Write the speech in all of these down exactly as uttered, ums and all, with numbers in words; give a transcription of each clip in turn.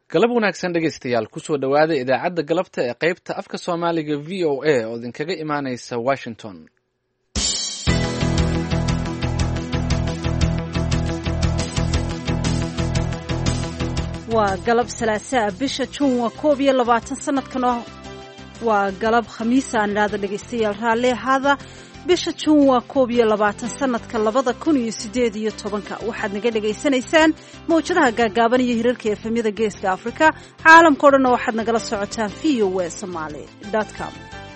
galab wanaagsan dhegaystayaal kusoo dhowaada idaacadda galabta ee qaybta afka soomaaliga v o a oo idinkaga imaanaysa washington. waa galab salaasaa bisha juun waa koob iyo labaatan sanadkan oo waa galab khamiisa aan idhaahda dhegaystayaal raalli ahaada bisha juun waa koob iyo labaatan sanadka labada kun iyo sideed iyo tobanka waxaad naga dhegaysanaysaan mawjadaha gaagaaban iyo hirarka efemyada geeska afrika caalamkao dhanna waxaad nagala socotaan v o a somaly com.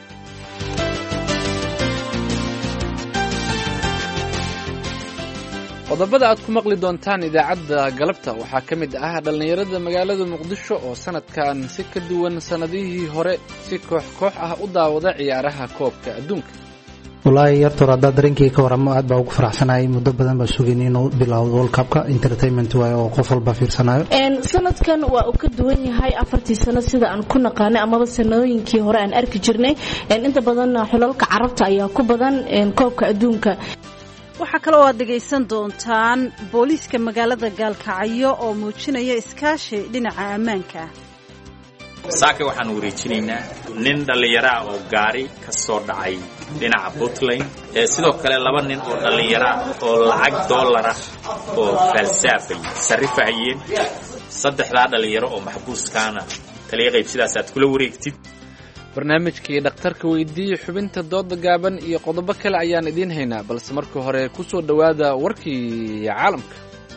qodobada aad ku maqli doontaan idaacadda galabta waxaa ka mid ah dhallinyarada magaalada muqdisho oo sanadkan si ka duwan sannadihii hore si koox koox ah u daawada ciyaaraha koobka adduunka. wallaahi yartoor haddaa dareenkii ka waramo aad baa ugu faraxsanahay. muddo badan baa sugayn inuu bilowdo world cupka entertainment waaye oo qof walba fiirsanayo. sanadkan waa uu ka duwan yahay afartii sano sida aan ku naqaanay amaba sanadooyinkii hore aan arki jirnay. inta badan xulalka carabta ayaa ku badan koobka adduunka. waxaa kaloo aad dhegaysan doontaan booliiska magaalada gaalkacyo oo muujinaya iskaashi dhinaca ammaanka. saaka waxaan wareejinaynaa nin dhallinyaro ah oo gaari ka soo dhacay dhinaca puntland sidoo kale laba nin oo dhallinyaro ah oo lacag dollar ah oo falsaafay sarrifahayeen. saddexdaa dhallinyaro oo maxbuuskaana taliya qayb sidaas aad kula wareegtid. barnaamijkii dhakhtarka weydiiyey xubinta dooda gaaban iyo qodobo kale ayaan idiin haynaa balse marka hore ku soo dhowaada warkii caalamka.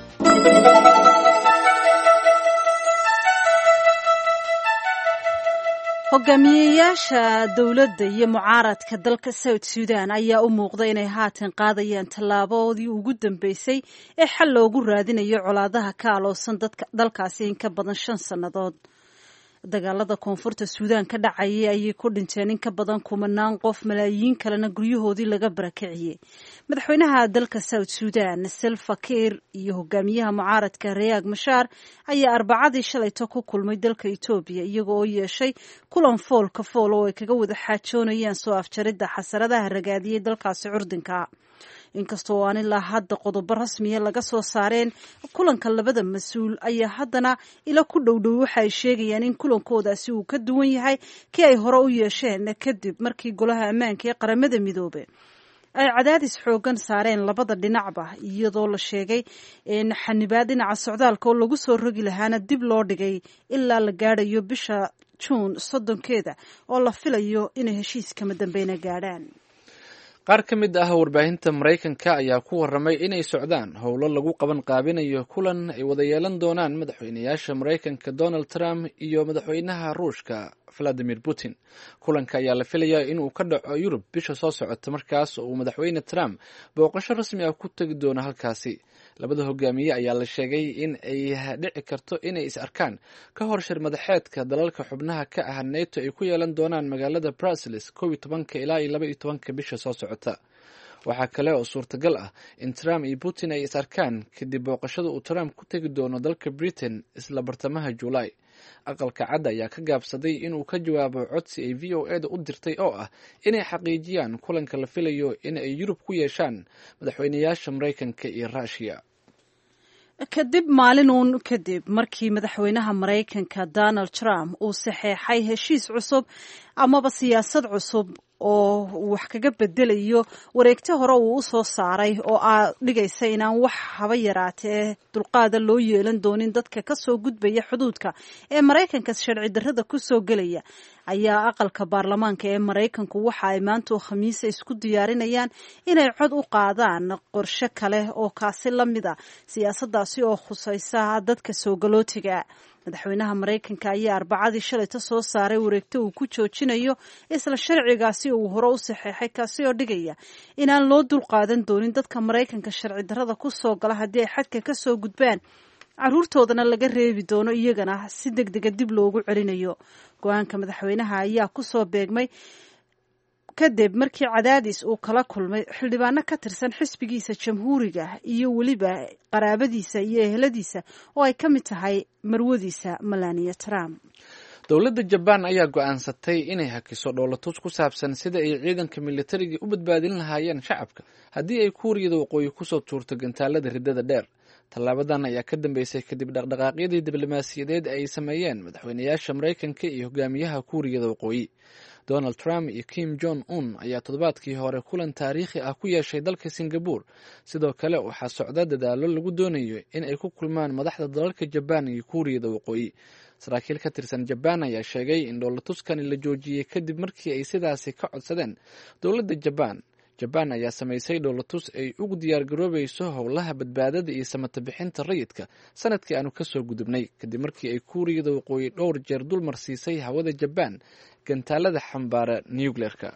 hogaamiyeyaasha dowladda iyo mucaaradka dalka south sudan ayaa u muuqda inay haatan qaadayaan tallaabadii ugu dambeysay ee xal loogu raadinayo colaadaha ka aloosan dalkaasi in ka badan shan sannadood. dagaalada koonfurta suudaan ka dhacayay ayay ku dhinteen in ka badan kumanaan qof, malaayiin kalena guryahoodii laga barakiciyey. madaxweynaha dalka south sudan salva kiir iyo hogaamiyaha mucaaradka riyaag mashaar ayaa arbacadii shalayto ku kulmay dalka etoobiya iyagoo oo yeeshay kulan fool ka fool oo ay kaga wada xaajoonayaan soo afjaridda xasaradaha ragaadiyey dalkaasi curdinka. inkastoo aan ilaa hadda qodobo rasmiya laga soo saareen kulanka labada mas-uul ayaa haddana ilo ku dhowdhow waxa ay sheegayaan in kulankoodaasi uu ka duwan yahay kii ay hore u yeesheen kadib markii golaha ammaanka ee qaramada midoobe ay cadaadis xoogan saareen labada dhinacba, iyadoo la sheegay in xanibaad dhinaca socdaalka oo lagu soo rogi lahaana dib loo dhigay ilaa la gaadhayo bisha juun soddonkeeda oo la filayo inay heshiis kama dambeyna gaadhaan. qaar ka mid ah warbaahinta maraykanka ayaa ku warramay inay socdaan howlo lagu qaban qaabinayo kulan ay wada yeelan doonaan madaxweynayaasha maraykanka donald trump iyo madaxweynaha ruushka valadimir putin. kulanka ayaa la filayaa inuu ka dhaco yurub bisha soo socota, markaas oo uu madaxweyne trump booqasho rasmi ah ku tegi doono halkaasi. labada hogaamiye ayaa la sheegay in ay dhici karto inay is arkaan ka hor shir madaxeedka dalalka xubnaha ka ah neto ay ku yeelan doonaan magaalada brussels kow iyo tobanka ilaa iyo laba iyo tobanka bisha soo socota. waxaa kale oo suurtagal ah in trump iyo putin ay is arkaan kadib booqashada uu trump ku tegi doono dalka britain isla bartamaha juulaay. aqalka cadda ayaa ka gaabsaday inuu ka jawaabo codsi ay v o eda u dirtay oo ah inay xaqiijiyaan kulanka la filayo in ay yurub ku yeeshaan madaxweynayaasha maraykanka iyo ruushiya. kadib maalin uun kadib markii madaxweynaha maraykanka donald trump uu saxeexay heshiis cusub amaba siyaasad cusub oo wax kaga bedelayo wareegto hore uu u soo saaray oo aa dhigaysa inaan wax haba yaraatee dulqaada loo yeelan doonin dadka ka soo gudbaya xuduudka ee maraykanka sharci darrada ku soo gelaya, ayaa aqalka baarlamaanka ee maraykanku waxa ay maanta oo khamiisa isku diyaarinayaan inay cod u qaadaan qorshe kale oo kaasi la mid a siyaasaddaasi oo khusaysa dadka soo galootiga. madaxweynaha maraykanka ayaa arbacadii shalayta soo saaray wareegto uu ku joojinayo isla sharcigaasi uu hore u saxeexay, kaasi oo dhigaya inaan loo dulqaadan doonin dadka maraykanka sharci darrada ku soo gala haddii ay xadka ka soo gudbaan, caruurtoodana laga reebi doono iyagana si deg dega dib loogu celinayo. go-aanka madaxweynaha ayaa ku soo beegmay kadib markii cadaadis uu kala kulmay xildhibaano ka tirsan xisbigiisa jamhuuriga iyo weliba qaraabadiisa iyo eheladiisa oo ay ka mid tahay marwadiisa melania trump. dowladda jabaan ayaa go-aansatay inay hakiso dhoolatus ku saabsan sida ay ciidanka militariga u badbaadin lahaayeen shacabka haddii ay kuuriyada waqooyi kusoo tuurto gantaalada riddada dheer. tallaabadan ayaa ka dambeysay kadib dhaqdhaqaaqyadii diblomaasiyadeed ay sameeyeen madaxweynayaasha maraykanka iyo hogaamiyaha kuuriyada waqooyi. Donald Trump iyo Kim Jong Un ayaa toddobaadkii hore kulan taariikhi ah ku yeeshay dalka Singapore. Sidoo kale waxaa socda dadaallo lagu doonayo in ay ku kulmaan madaxda dalalka Jabaan iyo kuuriyada waqooyi. Saraakiil ka tirsan Jabaan ayaa sheegay in dhoolatuskani la joojiyey kadib markii ay sidaasi ka codsadeen dowladda Jabaan. Jabaan ayaa samaysay dhoolatus ay ugu diyaargaroobayso howlaha badbaadada iyo samata bixinta rayidka sanadkii aanu kasoo gudubnay kadib markii ay kuuriyada waqooyi dhowr jeer dulmar siisay hawada Jabaan gantaalada xambaara nucleerka.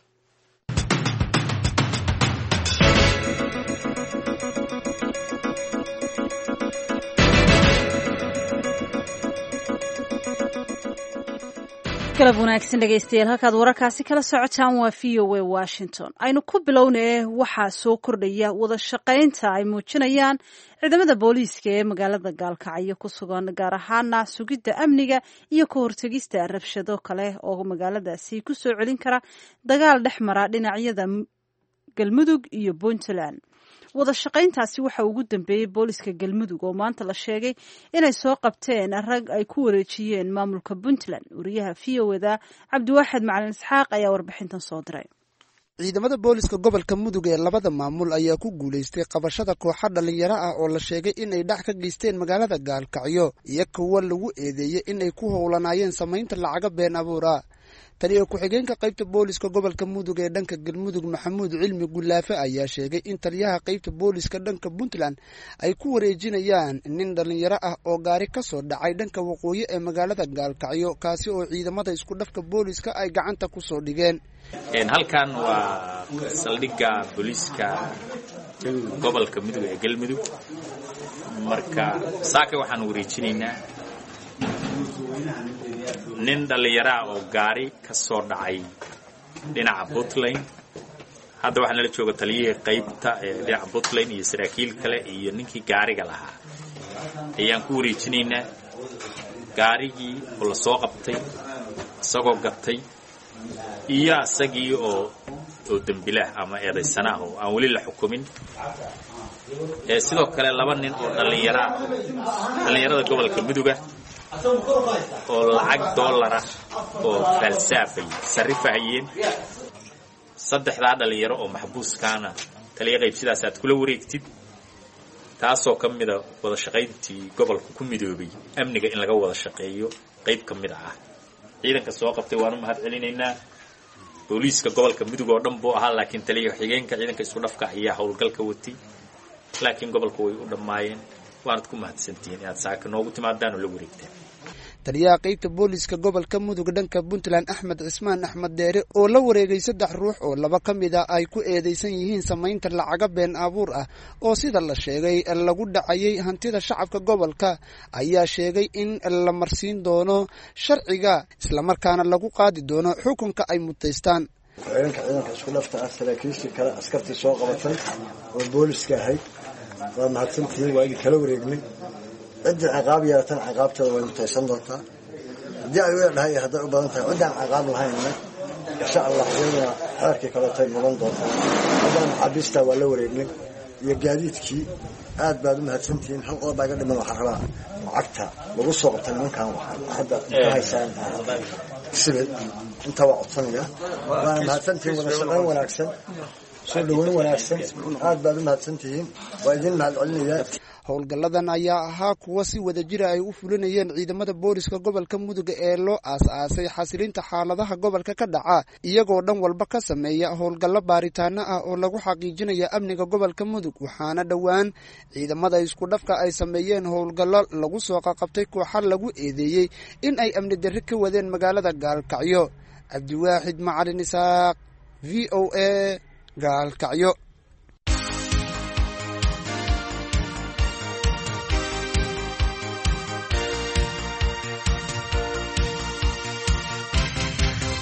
galab wanaagsan dhegaystayaal halkaad wararkaasi kala socotaan waa v o a Washington. aynu ku bilownee waxaa soo kordhaya wada shaqaynta ay muujinayaan ciidamada booliiska ee magaalada Gaalkacyo ku sugan, gaar ahaana sugidda amniga iyo ka hortagista rabshado kale oo magaaladaasi ku soo celin kara dagaal dhex mara dhinacyada Galmudug iyo Puntland. wada shaqayntaasi waxa ugu dambeeyay booliska Galmudug oo maanta la sheegay inay soo qabteen rag ay ku wareejiyeen maamulka Puntland. wariyaha V O A Cabdiwaaxid Macalin Isxaaq ayaa warbixintan soo diray. ciidamada booliska gobolka Mudug ee labada maamul ayaa ku guuleystay qabashada kooxo dhalinyaro ah oo la sheegay inay dhac ka geysteen magaalada Gaalkacyo iyo kuwa lagu eedeeyay inay ku howlanaayeen samaynta lacaga been abuura. taliya ku-xigeenka qaybta booliska gobolka Mudug ee dhanka Galmudug Maxamuud Cilmi Gulaafe ayaa sheegay in taliyaha qaybta booliska dhanka Puntland ay ku wareejinayaan nin dhalinyaro ah oo gaari ka soo dhacay dhanka waqooyi ee magaalada Gaalkacyo, kaasi oo ciidamada isku dhafka booliska ay gacanta ku soo dhigeen. halkan waa saldhigga booliska gobolka Mudug ee Galmudug. marka saaka waxaan wareejinaynaa nin dhalinyaro oo gaari ka soo dhacay dhinaca Puntland. hadda waxaa nala jooga taliyihii qaybta ee dhinaca Puntland iyo saraakiil kale iyo ninkii gaariga lahaa. ayaan ku wareejinaynaa gaarigii oo la soo qabtay isagoo gatay iyo asagii oo oo dambilah ama eedaysana oo aan weli la xukumin. ee sidoo kale laba nin oo dhalinyaro dhalinyarada gobolka Mudug oo lacag dollar ah oo falsaafay sarifayeen. saddexda dhalinyaro oo maxbuuskaana taliya qayb sidaas aad kula wareegtid, taasoo ka mid ah wada shaqayntii gobolka ku midoobay amniga in laga wada shaqeeyo qayb ka mid ah. ciidanka soo qabtay waanu mahad celinaynaa. booliiska gobolka Mudug oo dhan buu ahaa, laakiin taliya xigeenka ciidanka isku dhafka ayaa howlgalka watay, laakiin gobolka way u dhamaayeen. waanad ku mahadsantihiin inaad saaka noogu timaadaan oo la wareegtaan. taliyaha qaybta booliska gobolka Mudug dhanka Puntland Axmed Cismaan Axmed Deere oo la wareegay saddex ruux oo laba ka mid ah ay ku eedeysan yihiin samaynta lacaga been abuur ah oo sida la sheegay lagu dhacayay hantida shacabka gobolka, ayaa sheegay in la marsiin doono sharciga isla markaana lagu qaadi doono xukunka ay mutaystaan. ciidanka ciidanka isku dhafta ah saraakiishii kale askartii soo qabatay oo booliska ahayd waa mahadsantihiin. waa idin kala wareegnay. cidda ciqaab yeelatan ciqaabteeda way mutaysan doontaa. haddii ay weedhahay hadday u badan tahay ciddaan ciqaab lahaynna insha allah iyaduna xeerkii kaleetay mudan doontaa. haddaan maxaabiistaa waa la wareegnay iyo gaadiidkii. aad baad u mahadsantihiin. hal qodob baa iga dhiman. waxaa rabaa lacagta lagu soo qabta nimankan hadda ka haysaan sibil inta waa codsanaya. waana mahadsantihiin. wada shaqayn wanaagsan, soo dhaweyn wanaagsan. aad baad u mahadsantihiin. waa idin mahad celinayaa. howlgalladan ayaa ahaa kuwa si wadajira ay u fulinayeen ciidamada booliska gobolka Mudug ee loo aas-aasay xasilinta xaaladaha gobolka ka dhaca, iyagoo dhan walba ka sameeya howlgallo baaritaano ah oo lagu xaqiijinayo amniga gobolka Mudug. waxaana dhowaan ciidamada isku dhafka ay sameeyeen howlgallo lagu soo qaqabtay kooxo lagu eedeeyey in ay amni darri ka wadeen magaalada Gaalkacyo. Cabdiwaaxid Macalin Isxaaq, V O A, Gaalkacyo.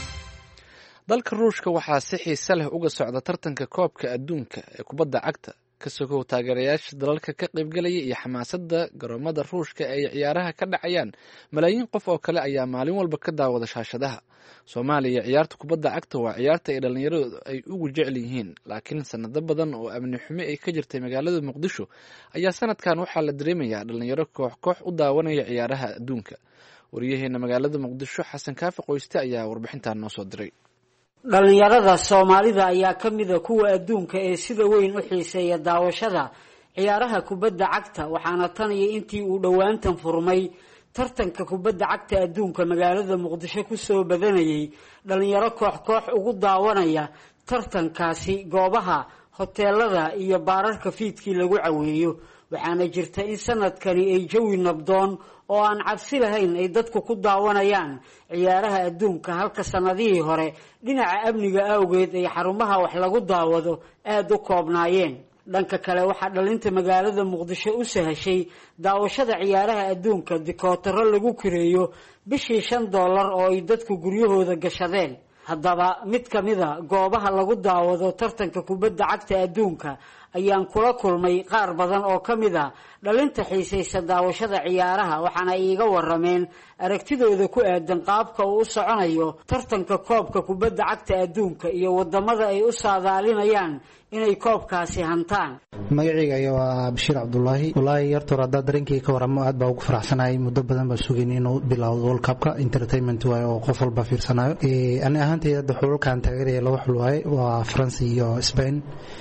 dalka Ruushka waxaa si xiiso leh uga socda tartanka koobka adduunka ee kubadda cagta ka sogow taageerayaasha dalalka ka qaybgalaya iyo xamaasadda garoomada ruushka ay ciyaaraha ka dhacayaan, malaayiin qof oo kale ayaa maalin walba ka daawada shaashadaha. Soomaaliya, ciyaarta kubadda cagta waa ciyaarta ay dhallinyaradu ay ugu jecel yihiin, laakiin sanado badan oo amni xumo ay ka jirtay magaalada Muqdisho ayaa sanadkan waxaa la dareemayaa dhallinyaro koox koox u daawanaya ciyaaraha adduunka. Wariyaheena magaalada Muqdisho Xasan Kaafi Qoyste ayaa warbixintan noo soo diray. dhalinyarada Soomaalida ayaa ka mid ah kuwa adduunka ee sida weyn u xiiseeya daawashada ciyaaraha kubadda cagta, waxaana tan iyo intii uu dhowaantan furmay tartanka kubadda cagta adduunka magaalada Muqdisho ku soo badanayay dhalinyaro koox koox ugu daawanaya tartankaasi goobaha hoteelada iyo baararka fiidkii lagu caweeyo. waxaana jirta in sanadkani ay jawi nabdoon oo aan cabsi lahayn ay dadku ku daawanayaan ciyaaraha adduunka, halka sanadihii hore dhinaca amniga awgeed ay xarumaha wax lagu daawado aad u koobnaayeen. dhanka kale waxaa dhalinta magaalada Muqdisho u sahashay daawashada ciyaaraha adduunka dikootaro lagu kireeyo bishii shan dollar oo ay dadku guryahooda gashadeen. haddaba mid ka mida goobaha lagu daawado tartanka kubadda cagta adduunka ayaan kula kulmay qaar badan oo ka mid ah dhalinta xiisaysa daawashada ciyaaraha, waxaana ay iga warameen aragtidooda ku aadan qaabka uu u soconayo tartanka koobka kubadda cagta adduunka iyo wadamada ay u saadaalinayaan inay koobkaasi hantaan. magacayga waa Bashiir Cabdullaahi. wallaahi yartoor hadda dareenkii ka waramo aad baa ugu faraxsanahay. muddo badan baa sugayay inuu bilowdo World Cup-ka, entertainment waaye oo qof walba fiirsanayo. ee ani ahaantayda hadda xulkan taageeraya laba xul waaye, waa France iyo Spain.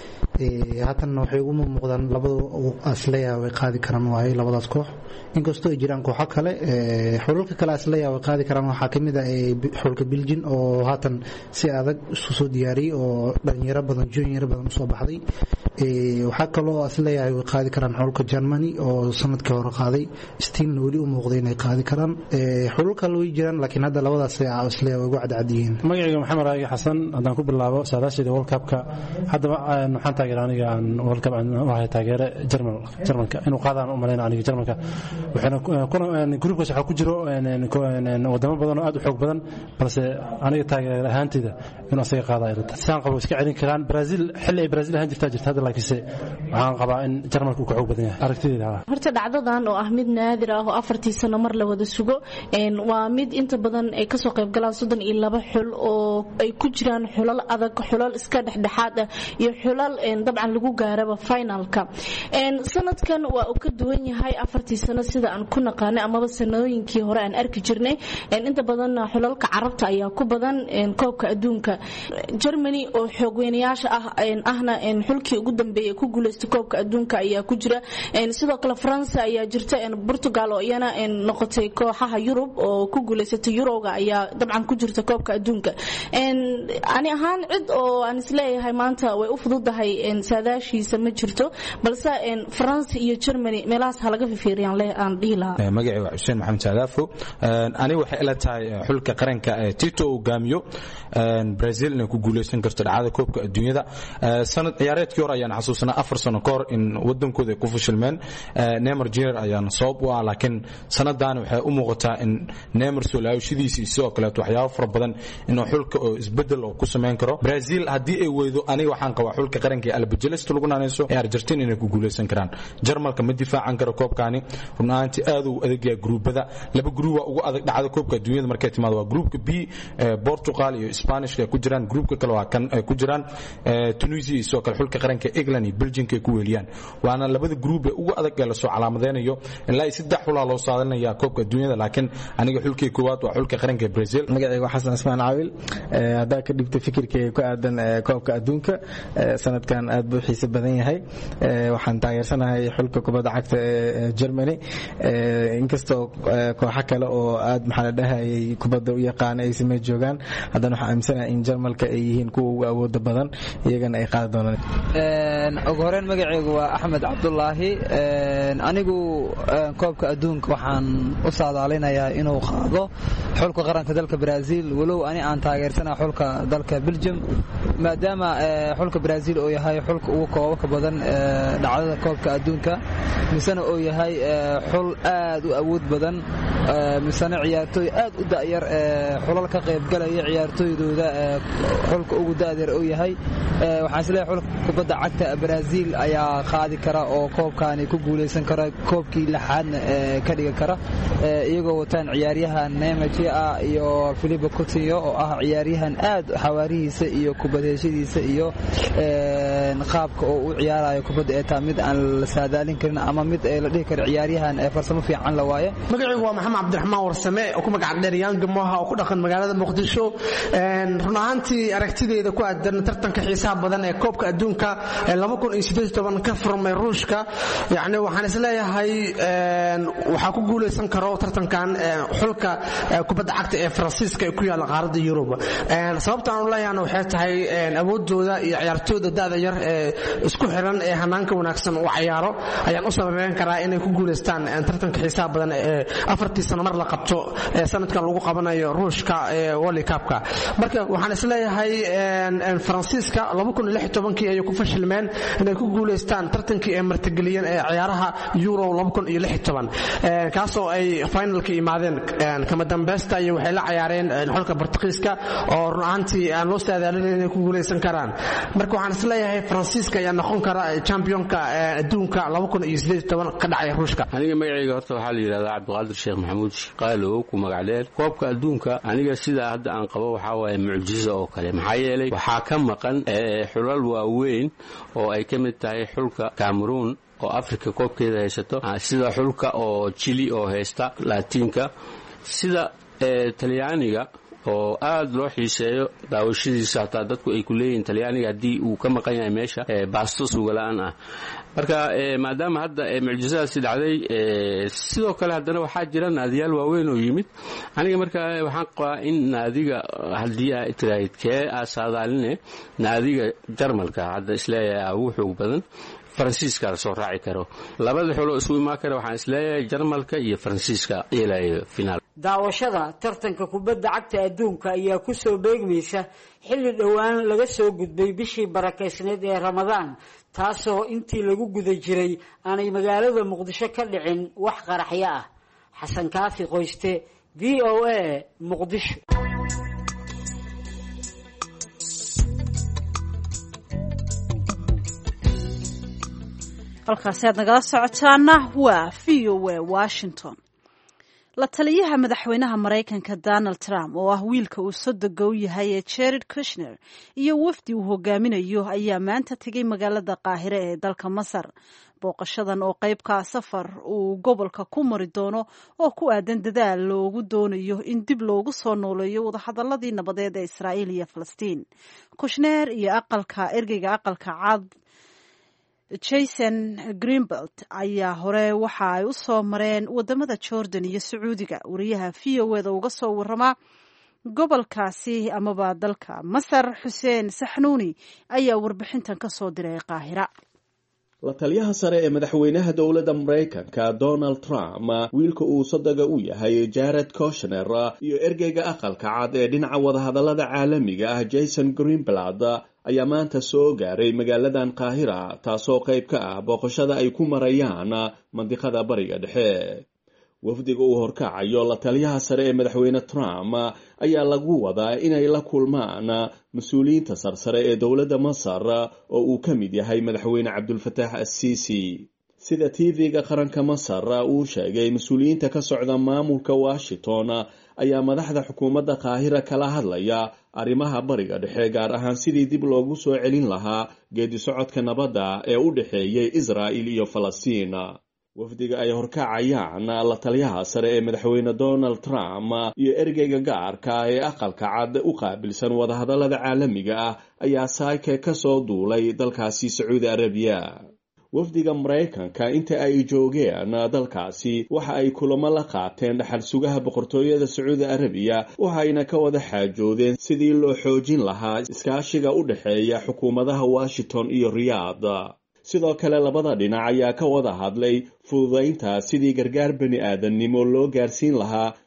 ee haatan waxay ugu muuqdaan labadu asleeya way qaadi karaan waaye labadaas koox, inkastoo ay jiraan kooxo kale. ee xulka kale asleeya way qaadi karaan. waxaa kamid ah xulka Belgium oo haatan si adag isku soo diyaariyay oo dhalinyaro badan junior badan soo baxday. ee waxaa kaloo asleeya way qaadi karaan xulka Germany oo sanadkii hore qaaday, steamna weli u muuqday inay qaadi karaan. ee xulka way jiraan laakiin hadda labadaas asleeya way ugu cadcadiyeen. magacayga Maxamed Raagi Xasan. haddaan ku bilaabo saadaashada World Cup-ka, haddaba waxaan taageeraa aniga aan World Cup aan waxa taageere German Germanka inuu qaadaan u maleynaa aniga Germanka. waxaana kuna groupkaas waxa ku jiro wadamo badan oo aad u xoog badan, balse aniga taageer ahaantayda inuu asaga qaadayo saan qabo iska celin karaan. Brazil xilli ay Brazil ahaan jirtaa jirta, laakiinse waxaan qabaa in Germanka uu ka xoog badan yahay aragtidayda. horta dhacdadan oo ah mid naadir ah oo afartii sano mar la wada sugo, waa mid inta badan ay ka soo qayb galaan soddon iyo laba xul oo ay ku jiraan xulal adag, xulal iska dhexdhexaad ah iyo xulal dabcan lagu gaaraba finalka. sanadkan waa uu ka duwan yahay afartii sano sida aan ku naqaanay amaba sanooyinkii hore aan arki jirnay. inta badan xulalka carabta ayaa ku badan koobka adduunka. Germany oo xoogweynayaasha ah ahna xulkii ugu dambeeyay ku guuleystay koobka adduunka ayaa ku jira. sidoo kale France ayaa jirta, Portugal oo iyana noqotay kooxaha Yurub oo ku guuleysatay Euroga ayaa dabcan ku jirta koobka adduunka. ani ahaan cid oo aan isleeyahay maanta way u fududahay saadaashiisa ma jirto, balse France iyo Germany meelahaas ha laga fiiriyaan leh aan dhihi lahaa. magacayga waa Xuseen Maxamed Saadaafo. aniga waxay ila tahay xulka qaranka Tito uu gaamiyo Brazil inay ku guuleysan karto dhacdada koobka adduunyada. sanad ciyaareedkii hore ayaan xasuusnaa afar sano ka hor in wadankooda ay ku fashilmeen. Neymar Junior ayaan sabab u ah, laakiin sanadan waxay u muuqataa in Neymar soo laawashadiisa sidoo kale waxyaabo fara badan inuu xulka oo isbedel oo ku sameyn karo. Brazil haddii ay weydo, aniga waxaan qabaa xulka qaranka albajelista lagu naanayso ee Argentina inay ku guuleysan karaan. Jarmalka ma difaacan karo koobkaani, runaantii aad uu adag yahay gruubada. laba gruub waa ugu adag dhacda koobka adduunyada markay timaado, waa gruubka B, Portugal iyo Spanish ay ku jiraan. gruubka kale waa kan ay ku jiraan Tunisia iyo sidoo kale xulka qaranka England iyo Belgium ay ku weeliyaan. waana labada gruub ee ugu adag ee la soo calaamadeynayo. ilaa saddex xul loo saadalinayaa koobka adduunyada, laakiin aniga xulkii koowaad waa xulka qaranka Brazil. magacayga waa Xasan Ismaan Caawil. hadaa ka dhigto fikirkayga ku aadan koobka adduunka, sanadkan aad buu xiiso badan yahay. waxaan taageersanahay xulka kubadda cagta ee Germany, inkastoo kooxo kale oo aad maxaa la dhahayay kubadda u yaqaan ay samee joogaan, haddana waxaan aaminsanahay in Jarmalka ay yihiin kuwa ugu awooda badan, iyagana ay qaadi doonaan. ugu horreyn magacaygu waa Axmed Cabdullaahi. anigu koobka adduunka waxaan u saadaalinayaa inuu qaado xulka qaranka dalka Brazil, walow ani aan taageersanahay xulka dalka Belgium. maadaama xulka Brazil oo yahay xulka ugu koobka badan dhacdada koobka adduunka misana oo yahay xul aad u awood badan misana ciyaartooy aad u da'yar xulal ka qayb galaya ciyaartooydooda xulka ugu da'yar oo yahay waxaan isleeyahay xulka kubadda cagta Brazil ayaa qaadi kara oo koobkaani ku guuleysan kara koobkii lixaadna ka dhigi kara iyagoo wataan ciyaaryahan Neymar iyo Philippe Coutinho oo ah ciyaaryahan aad xawaarihiisa iyo kubadheeshadiisa iyo qaabka oo u ciyaarayo kubadda ee taa mid aan la saadaalin karin ama mid la dhihi karo ciyaaryahan farsamo fiican la waaye. magacaygu waa maxamed cabdiraxmaan warsame oo ku magac dheer Yanga Moha oo ku dhaqan magaalada Muqdisho. run ahaantii aragtideeda ku aadan tartanka xiisaha badan ee koobka adduunka ee laba kun iyo siddeed iyo toban ka furmay Ruushka, yacni waxaan isleeyahay waxaa ku guuleysan karo tartankan xulka kubadda cagta ee Faransiiska ee ku yaala qaaradda Yurub. sababta aan u leeyahay waxay tahay awoodooda iyo ciyaartooyda da'da yar ee isku xiran ee hanaanka wanaagsan u ciyaaro ayaan u sababeyn karaa inay ku guuleystaan tartanka xiisaha badan ee afartii sano mar la qabto ee sanadkan lagu qabanayo Ruushka ee World Cup-ka. marka waxaan isleeyahay Faransiiska laba kun iyo lix iyo toban-kii ay ku fashilmeen inay ku guuleystaan tartankii ay martigeliyeen ee ciyaaraha Euro laba kun iyo lix iyo toban kaasoo ay finalka imaadeen kama dambaysta iyo waxay la ciyaareen xulka Portugiiska oo run ahaantii aan loo saadaalin inay ku guuleysan karaan. marka waxaan isleeyahay Faransiiska ayaa noqon kara championka adduunka laba kun iyo siddeed iyo toban ka dhacay Ruushka. aniga magacayga horta waxaa la yiraahdaa Cabdiqaadir Sheekh Maxamuud Qaalo ku magac dheer. koobka adduunka aniga sida hadda aan qabo waxaa waaye mucjiso oo kale, maxaa yeelay waxaa ka maqan xulal waaweyn oo ay ka mid tahay xulka Cameroon oo Afrika koobkeeda haysato, sida xulka oo Chile oo haysta Latiinka, sida Talyaaniga oo aad loo xiiseeyo daawashadiisa, hataa dadku ay ku leeyihiin Talyaaniga haddii uu ka maqan yahay meesha baasto suugalaan ah. marka maadaama hadda mucjisadaasi dhacday, sidoo kale haddana waxaa jira naadiyaal waaweyn oo yimid. aniga marka waxaan qabaa in naadiga haddii ay tiraahid kee asaadaaline naadiga Jarmalka hadda isleeyahay ugu xoog badan, Faransiiska soo raaci karo. labada xulo isku imaan kara waxaan isleeyahay Jarmalka iyo Faransiiska ilaa finaal. daawashada tartanka kubadda cagta adduunka ayaa ku soo beegmaysa xilli dhowaan laga soo gudbay bishii barakeysneed ee Ramadaan, taasoo intii lagu guda jiray aanay magaalada Muqdisho ka dhicin wax qaraxyo ah. Xasan Kaafi Qoyste, V O A, Muqdisho. halkaasi aad nagala socotaana waa V O A Washington. la taliyaha madaxweynaha Mareykanka Donald Trump oo ah wiilka uu sodogga u yahay ee Jared Kushner iyo wafdi uu hogaaminayo ayaa maanta tegay magaalada Qaahire ee dalka Masar. booqashadan oo qayb ka safar uu gobolka ku mari doono oo ku aadan dadaal loogu doonayo in dib loogu soo nooleeyo wadahadaladii nabadeed ee Israa'iil iyo Falastiin. Kushner iyo aqalka ergeyga aqalka cad Jason Greenblatt ayaa hore waxa ay u soo mareen wadamada Jordan iyo Sacuudiga. wariyaha V O A da uga soo warama gobolkaasi amaba dalka Masar Xuseen Saxnuuni ayaa warbixintan ka soo diray Qaahira. la taliyaha sare ee madaxweynaha dowladda Mareykanka Donald Trump, wiilka uu sodogga u yahay Jared Kushner, iyo ergeyga aqalka cad ee dhinaca wadahadalada caalamiga ah Jason Greenblatt ayaa maanta soo gaaray magaaladan Qaahira, taasoo qayb ka ah booqashada ay ku marayaan mandiqada bariga dhexe. wafdiga uu horkacayo la taliyaha sare ee madaxweyne Trump ayaa lagu wadaa inay la kulmaan mas-uuliyiinta sarsare ee dowladda Masar oo uu ka mid yahay madaxweyne Cabdulfataax Al-Sisi. sida T V-ga qaranka Masar uu sheegay, mas-uuliyiinta ka socda maamulka Washington ayaa madaxda xukuumadda Qaahira kala hadlaya arrimaha bariga dhexe, gaar ahaan sidii dib loogu soo celin lahaa geedi socodka nabadda ee u dhexeeyay Israa'iil iyo Falastiin. wafdiga ay horkacayaan la taliyaha sare ee madaxweyne Donald Trump iyo ergeyga gaarka ee aqalka cad u qaabilsan wadahadalada caalamiga ah ayaa saake ka soo duulay dalkaasi Sacuudi Arabiya. wafdiga Mareykanka inta ay joogeen dalkaasi waxa ay kulamo la qaateen dhaxal sugaha boqortooyada Sacuudi Arabiya, waxayna ka wada xaajoodeen sidii loo xoojin lahaa iskaashiga u dhexeeya xukuumadaha Washington iyo Riyadh. sidoo kale labada dhinac ayaa ka wada hadlay fududaynta sidii gargaar bani aadamnimo loo gaarsiin lahaa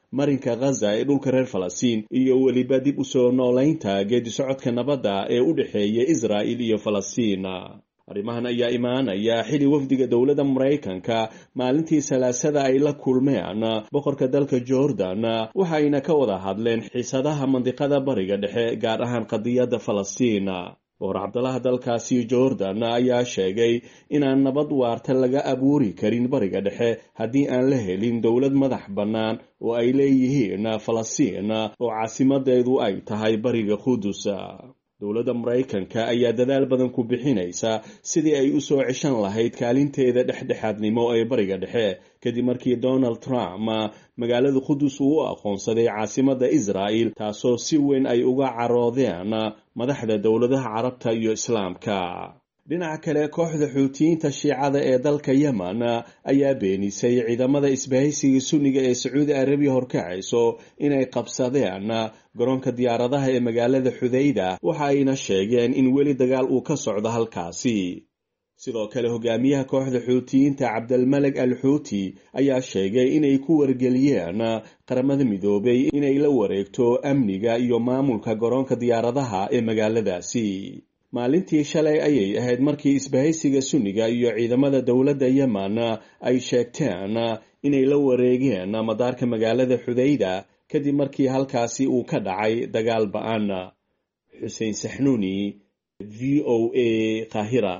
marinka ghaza ee dhulka reer falastiin iyo weliba dib u soo noolaynta geedi socodka nabadda ee u dhexeeya israa'il iyo falastiin arrimahan ayaa imaanaya xili wafdiga dowladda maraykanka maalintii salaasada ay la kulmeen boqorka dalka jordan waxayna ka wada hadleen xiisadaha mandiqada bariga dhexe gaar ahaan qadiyadda falastiin boqor cabdalaha dalkaasi jordan ayaa sheegay inaan nabad waarta laga abuuri karin bariga dhexe haddii aan la helin dowlad madax bannaan oo ay leeyihiin falastiin oo caasimadeedu ay tahay bariga qudus dowladda maraykanka ayaa dadaal badan ku bixinaysa sidii ay u soo ceshan lahayd kaalinteeda dhexdhexaadnimo ee bariga dhexe kadib markii donald trump magaalada qudus uu u aqoonsaday caasimadda israa'il taasoo si weyn ay uga caroodeen madaxda dowladaha carabta iyo islaamka dhinaca kale kooxda xuutiyiinta shiicada ee dalka yemen ayaa beenisay ciidamada isbahaysiga sunniga ee sacuudi arabiya horkacayso inay qabsadeen garoonka diyaaradaha ee magaalada xudayda waxa ayna sheegeen in weli dagaal uu ka socdo halkaasi sidoo kale hogaamiyaha kooxda xuutiyiinta cabdalmalag al xuuti ayaa sheegay inay ku wargeliyeen qaramada midoobay inay la wareegto amniga iyo maamulka garoonka diyaaradaha ee magaaladaasi maalintii shalay ayay ahayd markii isbahaysiga sunniga iyo ciidamada dowladda yemen ay sheegteen inay la wareegeen madaarka magaalada xudayda kadib markii halkaasi uu ka dhacay dagaal ba'an xuseen saxnuuni v o a qaahira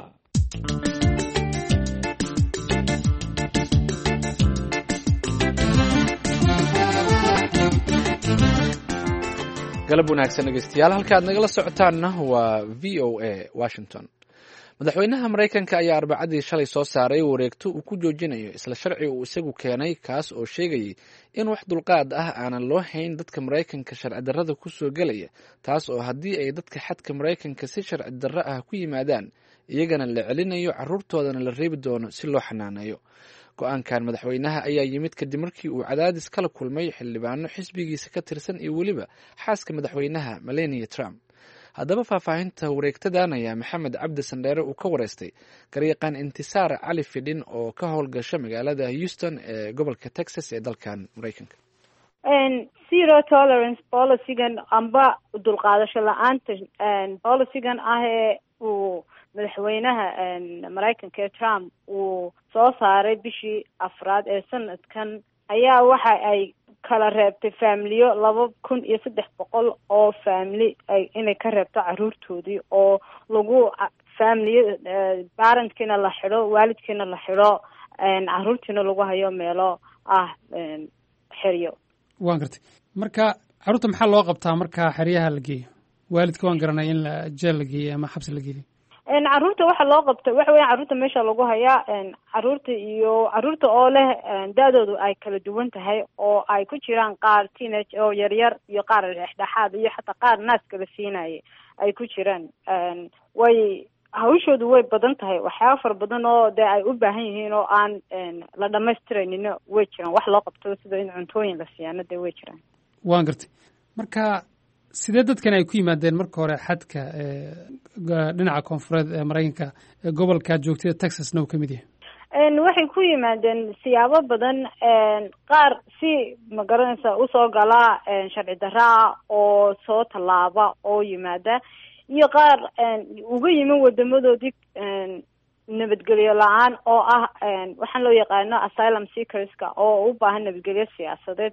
galab wanaagsan dhegeystayaal halka aad nagala socotaanna waa v o a washington madaxweynaha maraykanka ayaa arbacadii shalay soo saaray wareegto uu ku joojinayo isla sharci uu isagu keenay kaas oo sheegayay in wax dulqaad ah aanan loo hayn dadka maraykanka sharci darrada ku soo gelaya taas oo haddii ay dadka xadka maraykanka si sharci darro ah ku yimaadaan iyagana la celinayo carruurtoodana la reebi doono si loo xanaaneeyo go-aankan madaxweynaha ayaa yimid kadib markii uu cadaadis kala kulmay xildhibaano xisbigiisa ka tirsan iyo weliba xaaska madaxweynaha melania trump haddaba faahfaahinta wareegtadan ayaa maxamed cabdi sandheere uu ka wareystay garyaqaan intisaar cali fidhin oo ka howlgasha magaalada houston ee gobolka texas ee dalkan maraykanka zero tolerance policygan amba dulqaadasho la-aanta policygan ah ee uu madaxweynaha maraykanka ee trump uu soo saaray bishii afraad ee sanadkan ayaa waxa ay kala reebtay faamiliyo laba kun iyo saddex boqol oo faamili inay ka reebto caruurtoodii oo lagu faamiliya parentkiina la xidho waalidkiina la xidho caruurtiina lagu hayo meelo ah xeryo waan gartay marka caruurta maxaa loo qabtaa marka xeryaha la geeyo waalidka waan garanay in la jeel la geeyo ama xabsi la geeyo caruurta waxa loo qabta waxa weya caruurta meesha lagu hayaa caruurta iyo caruurta oo leh da-doodu ay kala duwan tahay oo ay ku jiraan qaar teenage oo yaryar iyo qaar dhexdhexaad iyo xataa qaar naaska la siinayay ay ku jiraan way hawshoodu way badan tahay waxyaaba fara badan oo dee ay u baahan yihiin oo aan la dhamaystiraynin way jiraan wax loo qabto sida in cuntooyin la siyaano dee way jiraan waan gartay marka sidee dadkan ay ku yimaadeen marka hore xadka dhinaca koonfureed ee maraykanka ee gobolka joogtada texasna uu ka mid yahay waxay ku yimaadeen siyaabo badan qaar si magaranaysa usoo galaa sharci daraa oo soo tallaaba oo yimaada iyo qaar uga yimin wadamadoodii nabadgelyo la-aan oo ah waxaan loo yaqaano asylum seekerska oo u baahan nabadgelyo siyaasadeed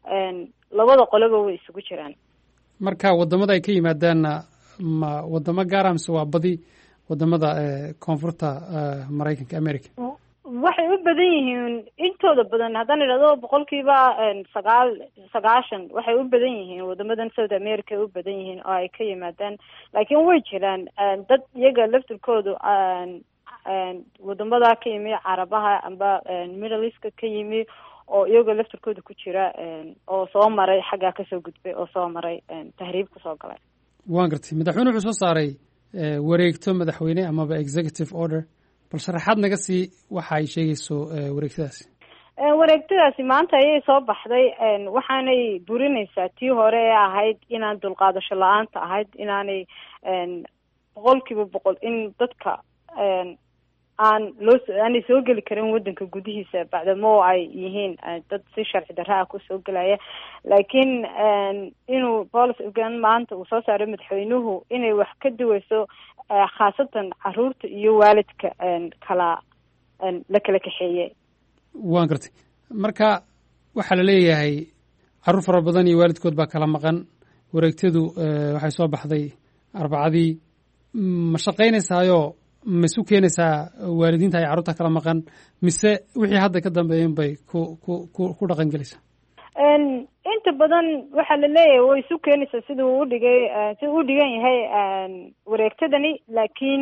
labada qoloba way isugu jiraan marka wadamada ay ka yimaadaanna ma wadamo gaara mise waa badi wadamada koonfurta maraykanka america waxay u badan yihiin intooda badan haddaan idhahdo boqolkiiba sagaal sagaashan waxay u badan yihiin wadamadan south america ay u badan yihiin oo ay ka yimaadaan laakiin way jiraan dad iyaga laftirkoodu wadamada ka yimi carabaha amba middle eastka ka yimi oo iyagoo laftirkooda ku jira oo soo maray xaggaa kasoo gudbay oo soo maray tahriib kusoo galay waan gartay madaxweyne wuxuu soo saaray wareegto madaxweyne amaba executive order bal sharaxaad naga sii waxa ay sheegayso wareegtadaasi wareegtadaasi maanta ayay soo baxday waxaanay burinaysaa tii hore ee ahayd inaan dulqaadasho la-aanta ahayd inaanay boqol kiiba boqol in dadka aan loo aanay soo geli karin wadanka gudihiisa bacdamo ay yihiin dad si sharci darro ah ku soo gelaya laakiin inuu policygan maanta uu soo saaray madaxweynuhu inay wax ka duwayso khaasatan caruurta iyo waalidka kala la kala kaxeeyey. waan gartay marka waxaa la leeyahay carruur fara badan iyo waalidkood baa kala maqan wareegtadu waxay soo baxday arbacadii ma shaqaynaysaayo ma isu keenaysaa waalidiinta ay carruurta kala maqan mise wixii hadda ka dambeeyen bay ku ku ku dhaqan gelaysaa? inta badan waxaa la leeyahay way isu keenaysaa sida uu udhigay sida uu dhigan yahay wareegtadani laakiin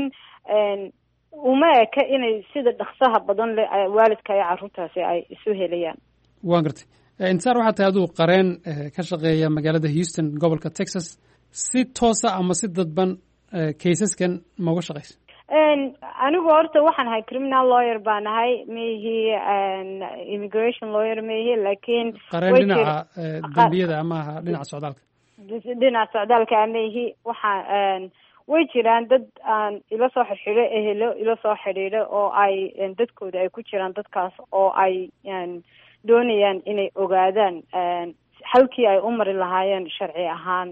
uma eka inay sida dhaqsaha badan le waalidka iyo carruurtaasi ay isu helayaan. waan gartay intisaar waxaa tahay aduu qareen ka shaqeeya magaalada Houston gobolka Texas si toosa ama si dadban kaysaskan ma uga shaqaysa? anigu horta waxaan ahay criminal lawyer baan ahay maihi immigration lawyer maihi laakiin qareen dhinaca dambiyada ama aha dhinaca socdaalka dhinaca socdaalka maihi waxaa way jiraan dad aan ila soo xidhiidho ehelo ila soo xidhiidho oo ay dadkooda ay ku jiraan dadkaas oo ay doonayaan inay ogaadaan halkii ay u mari lahaayeen sharci ahaan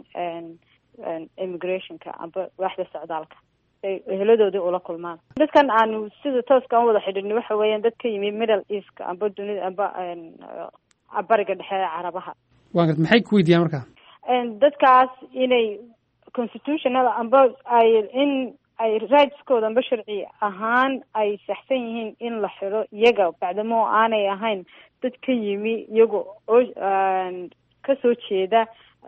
immigrationka amba waaxda socdaalka ay eheladoodii ula kulmaan. dadkan aanu sida tooska aan wada xidhiidhnay waxa weeyaan dad ka yimi middle eastka amba dunida amba bariga dhexe ee carabaha. waan gartay maxay ku weydiiyaan marka? dadkaas inay constitutional amba ay in ay rightskooda amba sharci ahaan ay saxsan yihiin in la xiro iyaga bacdamo aanay ahayn dad ka yimi iyaga oo kasoo jeeda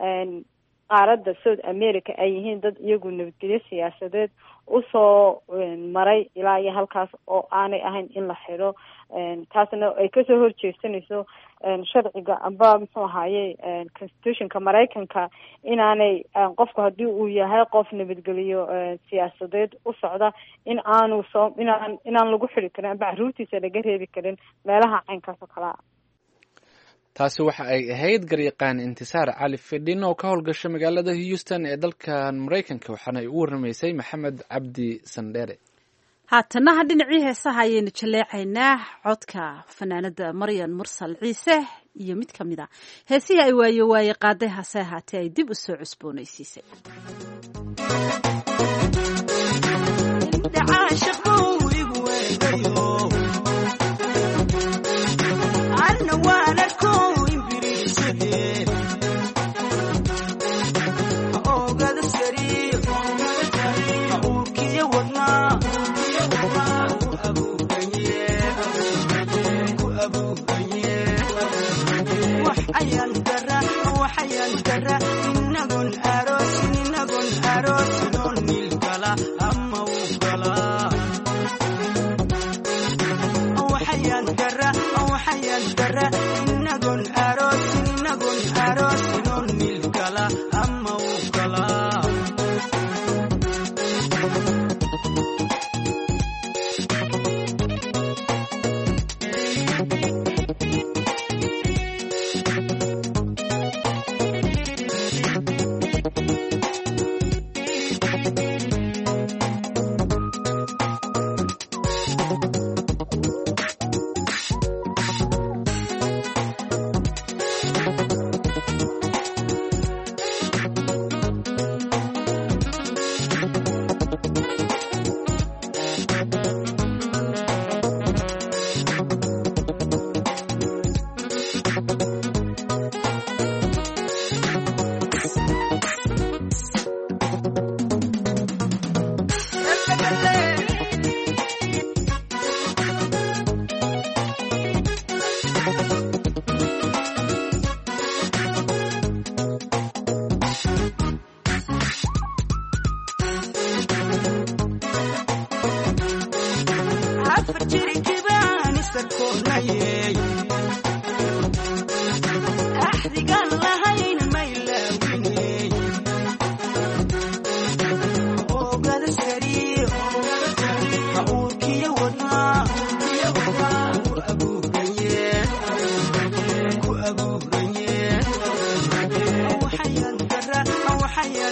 qaaradda South America ay yihiin dad iyagu nabadgelyo siyaasadeed usoo maray ilaa iyo halkaas oo aanay ahayn in la xiro taasna ay kasoo horjeesanayso sharciga amba muxuu ahaaye constitutionka Maraykanka inaanay qofku haddii uu yahay qof nabadgelyo siyaasadeed u socda in aanu soo inaan inaan lagu xiri karin amba carruurtiisa laga reebi karin meelaha caynkaas oo kale ah. taasi waxa ay ahayd garyaqaan intisaar cali fidhin oo ka howlgasha magaalada Houston ee dalkan Maraykanka waxaana ay u warramaysay Maxamed Cabdi Sandere. haatanaha dhinacii heesaha ayaynu jaleecaynaa codka fanaanada Maryan Mursal Ciise iyo mid ka mid ah heesihii ay waayo waaye qaaday hase ahaatee ay dib u soo cusboonaysiisay.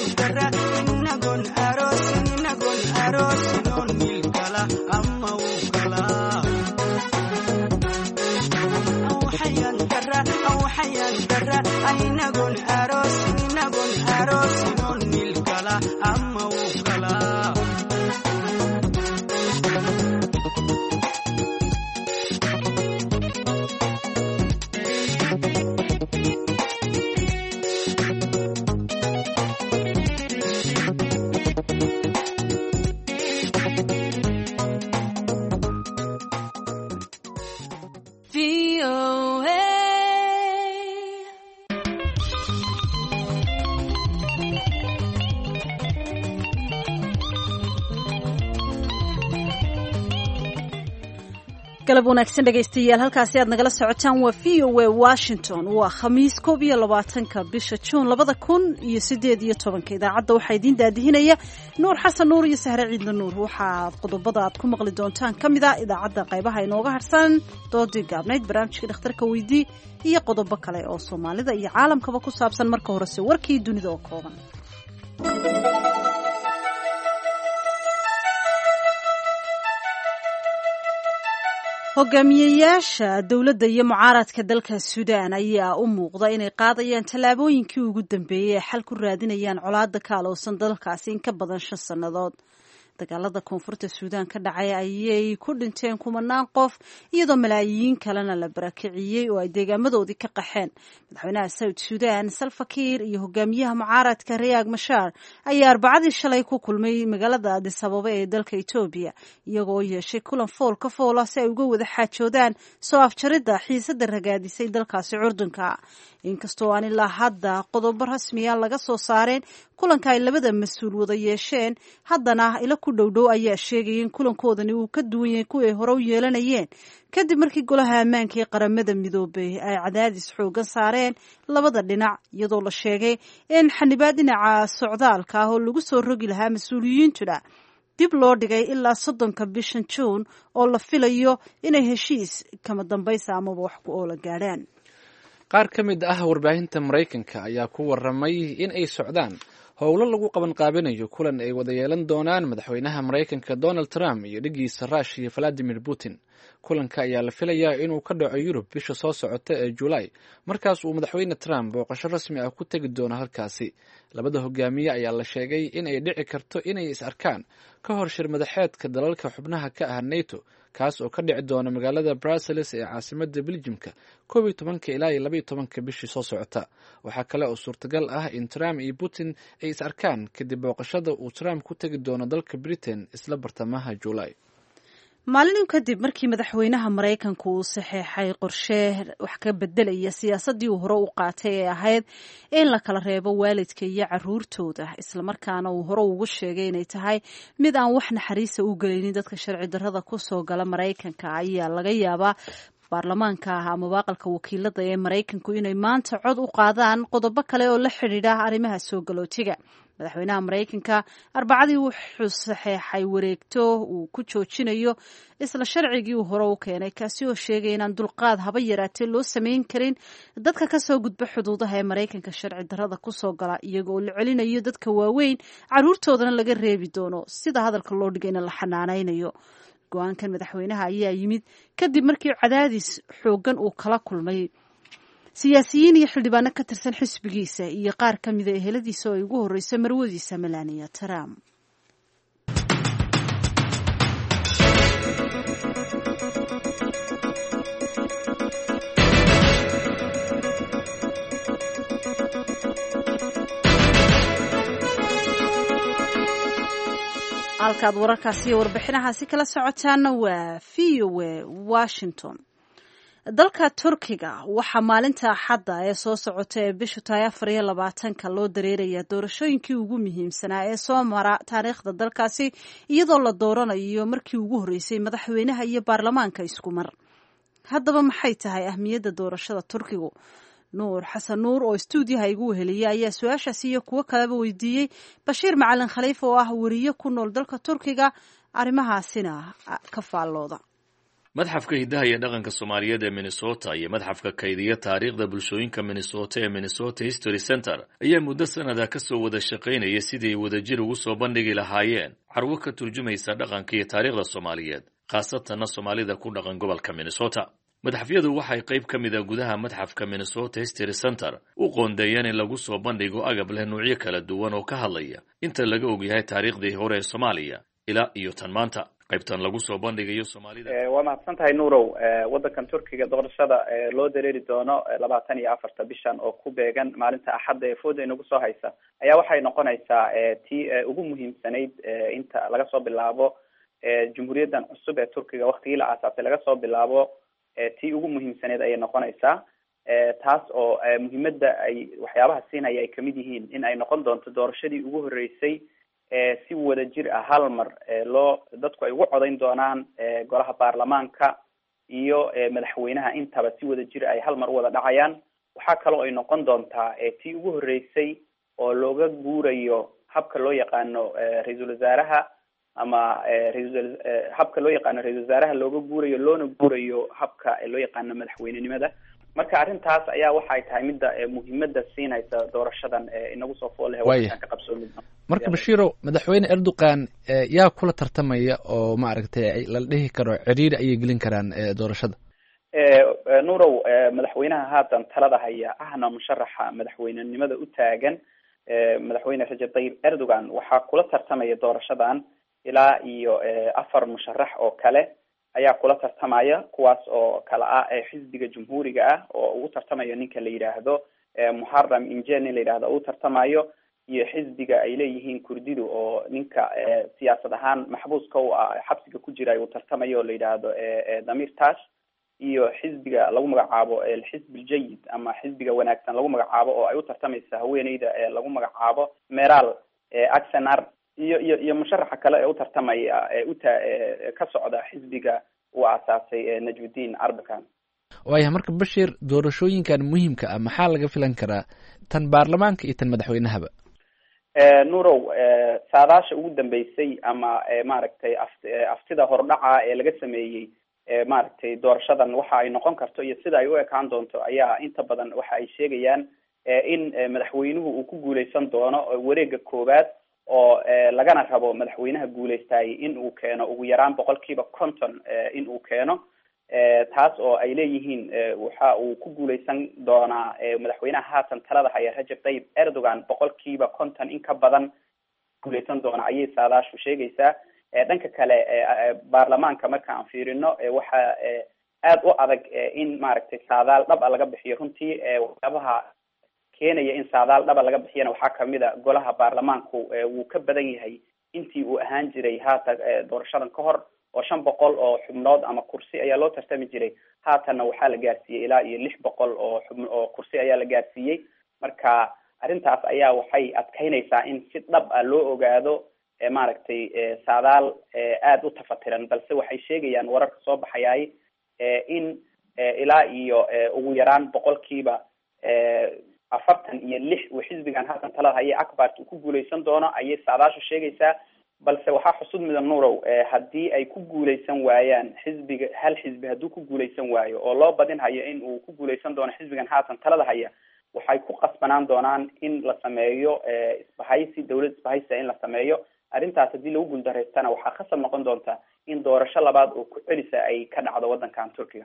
inagon aroos inagon aroos non milkala ama waxayaan dara aynagon aroos inagon aroos non milkala ama ukala galab wanaagsan dhegaystayaal halkaasi aad nagala socotaan waa v o a washington waa khamiis koob iyo labaatanka bisha juun labada kun iyo sideed iyo tobanka idaacadda waxaa idiin daadihinaya nuur xasan nuur iyo sahre ciidna nuur waxaa qodobada aad ku maqli doontaan ka mid a idaacadda qaybaha inooga harsan doodii gaabnayd barnaamijkii dhakhtarka weydii iyo qodobo kale oo soomaalida iyo caalamkaba ku saabsan marka horese warkii dunida oo kooban hogaamiyeyaasha dowladda iyo mucaaradka dalka suudaan ayaa u muuqda inay qaadayaan tallaabooyinkii ugu dambeeyey ee xal ku raadinayaan colaadda ka alowsan dalkaasi in ka badan shan sannadood dagaalada koonfurta suudaan ka dhacay ayay ku dhinteen kumanaan qof iyadoo malaayiin kalena la barakiciyey oo ay deegaamadoodii ka qaxeen madaxweynaha south sudan salva kiir iyo hogaamiyaha mucaaradka riyaag mashaar ayaa arbacadii shalay ku kulmay magaalada addis ababa ee dalka etoobiya iyagoo yeeshay kulan fool ka foola si ay uga wada xaajoodaan soo afjaridda xiisada ragaadisay dalkaasi curdunka inkastoo aan ilaa hadda qodobo rasmiya laga soo saareen kulanka ay labada mas-uul wada yeesheen haddana ila ku dhowdhow ayaa sheegaya in kulankoodani uu ka duwan yahay kuwii hore u yeelanayeen kadib markii golaha ammaanka ee qaramada midoobay ay cadaadis xoogan saareen labada dhinac iyadoo la sheegay in xanibaad dhinaca socdaalka ah oo lagu soo rogi lahaa mas-uuliyiintuna dib loo dhigay ilaa soddonka bishan juun oo la filayo inay heshiis kama dambaysa amaba wax ku oola gaadhaan qaar ka mid ah warbaahinta maraykanka ayaa ku waramay in ay socdaan howlo lagu qabanqaabinayo kulan ay wada yeelan doonaan madaxweynaha maraykanka donald trump iyo dhigiisa ruushia valadimir putin kulanka ayaa la filayaa inuu ka dhaco yurub bisha soo socota ee julaay markaas uu madaxweyne trump booqasho rasmi ah ku tegi doono halkaasi labada hogaamiye ayaa la sheegay in ay dhici karto inay is arkaan ka hor shir madaxeedka dalalka xubnaha ka ah nato kaas oo ka dhici doona magaalada brussels ee caasimada beljimka koob iyo tobanka ilaa iyo labaiyo tobanka bishii soo socota waxaa kale oo suurtagal ah in trump iyo putin ay is arkaan kadib booqashada uu trump ku tegi doono dalka britain isla bartamaha julaay maalin kadib markii madaxweynaha maraykanku uu saxeexay qorshe wax ka bedelaya siyaasadii uu hore u qaatay ee ahayd in la kala reebo waalidka iyo caruurtooda islamarkaana uu hore ugu sheegay inay tahay mid aan wax naxariisa u gelaynin dadka sharci darrada kusoo gala maraykanka ayaa laga yaabaa baarlamaanka ah ama aqalka wakiilada ee maraykanku inay maanta cod u qaadaan qodobo kale oo la xidhiidha arrimaha soo galootiga madaxweynaha maraykanka arbacadii wuxuu saxeexay wareegto uu ku joojinayo isla sharcigii uu hore u keenay kaasi oo sheegay inaan dulqaad haba yaraatee loo samayn karin dadka kasoo gudba xuduudaha ee maraykanka sharci darrada kusoo gala iyagoo la celinayo dadka waaweyn caruurtoodana laga reebi doono sida hadalka loo dhigayna la xanaanaynayo go-aankan madaxweynaha ayaa yimid kadib markii cadaadis xoogan uu kala kulmay siyaasiyiin iyo xildhibaano ka tirsan xisbigiisa iyo qaar ka mida eheladiisa oo ay ugu horreysa marwadiisa melania trump halkaad wararkaasi iyo warbixinahaasi kala socotaana waa v o a washington dalka turkiga waxaa maalinta axadda ee soo socota ee bishu tahay afar iyo labaatanka loo dareerayaa doorashooyinkii ugu muhiimsanaa ee soo mara taariikhda dalkaasi iyadoo la dooranayo markii ugu horreysay madaxweynaha iyo baarlamaanka isku mar haddaba maxay tahay ahmiyadda doorashada turkigu nuur xasan nuur oo stuudiyaha igu weheliyay ayaa su-aashaasi iyo kuwo kaleba weydiiyey bashiir macalin khaliif oo ah weriye ku nool dalka turkiga arrimahaasina ka faallooda madxafka hiddaha iyo dhaqanka soomaaliyeed ee minnesota iyo madxafka kaydiya taariikhda bulshooyinka minnesota ee minnesota history center ayaa muddo sanada ka soo wada shaqaynaya sidii ay wadajir ugu soo bandhigi lahaayeen carwo ka turjumaysa dhaqanka iyo taariikhda soomaaliyeed khaasatanna soomaalida ku dhaqan gobolka minnesota madxafyadu waxay qayb ka mid a gudaha madxafka Minnesota History Center u qoondeeyeen in lagu soo bandhigo agab leh nuucyo kala duwan oo ka hadlaya inta laga ogyahay taariikhdii hore ee Soomaaliya ilaa iyo tan maanta. qaybtan lagu soo bandhigayo Soomaalida waa mahadsan tahay Nuurow. wadankan Turkiga doorashada loo dareeri doono labaatan iyo afarta bishan oo ku beegan maalinta Axadda ee fooda inagu soo haysa ayaa waxay noqonaysaa tii ugu muhiimsanayd inta laga soo bilaabo jumhuuriyaddan cusub ee Turkiga waqtigii la aasaasay laga soo bilaabo tii ugu muhiimsanayd ayay noqonaysaa. taas oo muhiimadda ay waxyaabaha siinaya ay kamid yihiin in ay noqon doonto doorashadii ugu horeysay si wada jir ah hal mar loo dadku ay ugu codayn doonaan golaha baarlamaanka iyo madaxweynaha intaba si wada jir ay hal mar u wada dhacayaan. waxaa kaloo ay noqon doontaa tii ugu horeysay oo looga guurayo habka loo yaqaano ra-iisul wasaaraha ama ra-isul habka loo yaqaano ra-isul wasaaraha looga guurayo loona guurayo habka loo yaqaano madaxweynenimada. marka arrintaas ayaa waxay tahay midda muhiimadda siinaysa doorashadan inagu soo fool leh wadanka ka qabsoomid. marka Bashiiro, madaxweyne Erdogan yaa kula tartamaya oo ma aragtay la dhihi karo ciriir ay gelin karaan doorashada? ee Nuurow, madaxweynaha haatan talada haya ahna musharaxa madaxweynenimada u taagan madaxweyne Recep Tayyip Erdogan waxaa kula tartamaya doorashadan ilaa iyo afar musharax oo kale ayaa kula tartamaya, kuwaas oo kala ah xisbiga jumhuuriga ah oo ugu tartamayo ninka la yiraahdo Muharram Ince nin la yiraahdo uu tartamayo, iyo xisbiga ay leeyihiin Kurdidu oo ninka siyaasad ahaan maxbuuska u ah xabsiga ku jira uu tartamayo la yiraahdo Damir Tash, iyo xisbiga lagu magacaabo al-Xisb al-Jayyid ama xisbiga wanaagsan lagu magacaabo oo ay u tartamaysa haweeneyda lagu magacaabo Meral Aksenar, iyo iyo iyo musharaxa kale ee u tartamaya ee u ka socda xisbiga uu aasaasay Najmuddin Erbakan. waayahay marka Bashir, doorashooyinkan muhiimka ah maxaa laga filan karaa tan baarlamaanka iyo tan madaxweynahaba? ee Nuurow, saadaasha ugu dambeysay ama maaragtay aftida hordhaca ee laga sameeyey maaragtay doorashadan waxa ay noqon karto iyo sida ay u ekaan doonto ayaa inta badan waxa ay sheegayaan in madaxweynuhu uu ku guuleysan doono wareega koowaad oo lagana rabo madaxweynaha guuleystay in uu keeno ugu yaraan boqolkiiba konton in uu keeno. taas oo ay leeyihiin waxa uu ku guuleysan doonaa madaxweynaha haatan talada haya Recep Tayyip Erdogan boqolkiiba konton in ka badan guuleysan doona ayay saadaashu sheegaysaa. dhanka kale baarlamaanka marka aan fiirino waxa aad u adag in maaragtay saadaal dhab ah laga bixiyo. runtii waxyaabaha keenaya in saadaal dhaba laga bixiyana waxaa kamid a golaha baarlamaanku wuu ka badan yahay intii uu ahaan jiray haatan doorashadan ka hor, oo shan boqol oo xubnood ama kursi ayaa loo tartami jiray. haatanna waxaa la gaarsiiyey ilaa iyo lix boqol oo xubn oo kursi ayaa la gaarsiiyey. marka arrintaas ayaa waxay adkeynaysaa in si dhab ah loo ogaado maaragtay saadaal aada u tafatiran, balse waxay sheegayaan wararka soo baxayay in ilaa iyo ugu yaraan boqolkiiba afartan iyo lix uu xisbigan haatan talada haya Akbart uu ku guuleysan doono ayay saadaashu sheegaysaa. balse waxaa xusud mudan Nuurow, haddii ay ku guuleysan waayaan xisbiga hal xisbi hadduu ku guuleysan waayo oo loo badin hayo in uu ku guuleysan doono xisbigan haatan talada haya, waxay ku qasbanaan doonaan in la sameeyo isbahaysi dawlad isbahaysi in la sameeyo. arrintaas haddii lagu guuldareystana waxaa khasab noqon doonta in doorasho labaad oo ku celisa ay ka dhacdo wadankan Turkiga.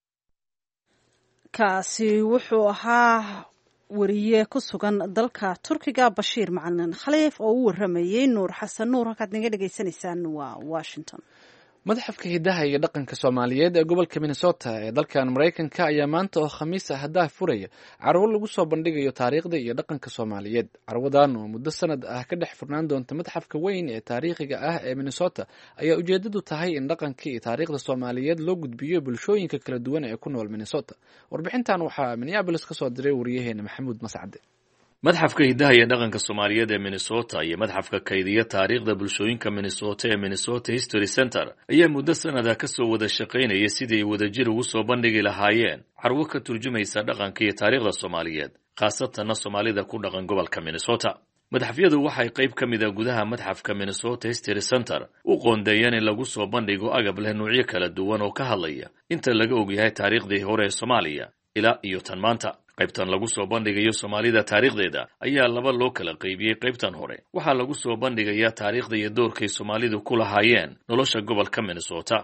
kaasi wuxuu ahaa wariye ku sugan dalka Turkiga Bashiir Macalin Khaliif oo u waramayay Nuur Xasan Nuur. halkaad naga dhagaysanaysaan waa Washington. madaxafka hidaha iyo dhaqanka Soomaaliyeed ee gobolka Minnesota ee dalkan Mareykanka ayaa maanta oo Khamiis ah hadaa furaya carwo lagu soo bandhigayo taariikhda iyo dhaqanka Soomaaliyeed. carwadan oo muddo sanad ah ka dhex furnaan doonta madaxafka weyn ee taariikhiga ah ee Minnesota ayaa ujeedadu tahay in dhaqanka iyo taariikhda Soomaaliyeed loo gudbiyo bulshooyinka kala duwan ee ku nool Minnesota. warbixintan waxaa Minneapolis ka soo diray wariyaheena Maxamuud Mascade. madxafka hidaha iyo dhaqanka Soomaaliyeed ee Minnesota iyo madxafka kaydiya taariikhda bulshooyinka Minnesota ee Minnesota History Center ayaa muddo sanada ka soo wada shaqeynaya sidii ay wadajir ugu soo bandhigi lahaayeen carwo ka turjumaysa dhaqanka iyo taariikhda Soomaaliyeed, khaasatan Soomaalida ku dhaqan gobolka Minnesota. madxafyadu waxay qayb ka mid ah gudaha madxafka Minnesota History Center u qoondeeyeen in lagu soo bandhigo agab leh nuucyo kala duwan oo ka hadlaya inta laga ogyahay taariikhdii hore ee Soomaaliya ilaa iyo tan maanta. qaybtan lagu soo bandhigayo Soomaalida taariikhdeeda ayaa laba loo kala qaybiyey. qaybtan hore waxaa lagu soo bandhigayaa taariikhda iyo doorkay Soomaalidu ku lahaayeen nolosha gobolka Minnesota.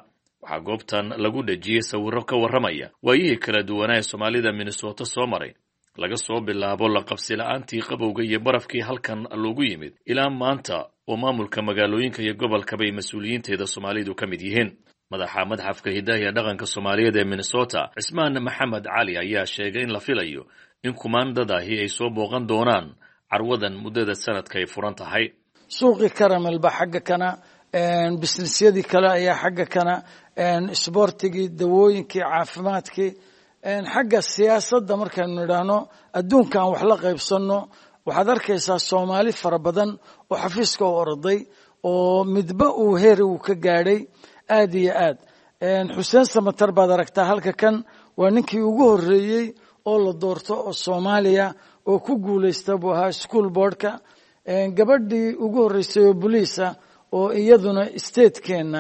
waxaa goobtan lagu dhejiyey sawirro ka warramaya waayihii kala duwanaa ee soomaalida minnesota soo maray laga soo bilaabo la qabsi la'aantii qabowga iyo barafkii halkan loogu yimid ilaa maanta oo maamulka magaalooyinka iyo gobolkaba ay mas-uuliyiinteeda soomaalidu ka mid yihiin madaxa madxafka hidaha iyo dhaqanka soomaaliyeed ee minnesota cismaan maxamed cali ayaa sheegay in la filayo in kumaandadaahi ay soo booqan doonaan carwadan muddada sanadka ay furan tahay suuqii karamelba xagga kana bisnisyadii kale ayaa xagga kana isboortigii dawooyinkii caafimaadkii xagga siyaasadda markaynu nidhaahno adduunka aan wax la qaybsanno waxaad arkaysaa soomaali fara badan oo xafiiska u orday oo midba uu heeri uu ka gaadhay aad iyo aad xuseen samatar baad aragtaa halka kan waa ninkii ugu horreeyey oo la doorto oo soomaaliya oo ku guulaysta buu ahaa school boardka gabadhii ugu horreysay oo boliisa oo iyaduna statekeenna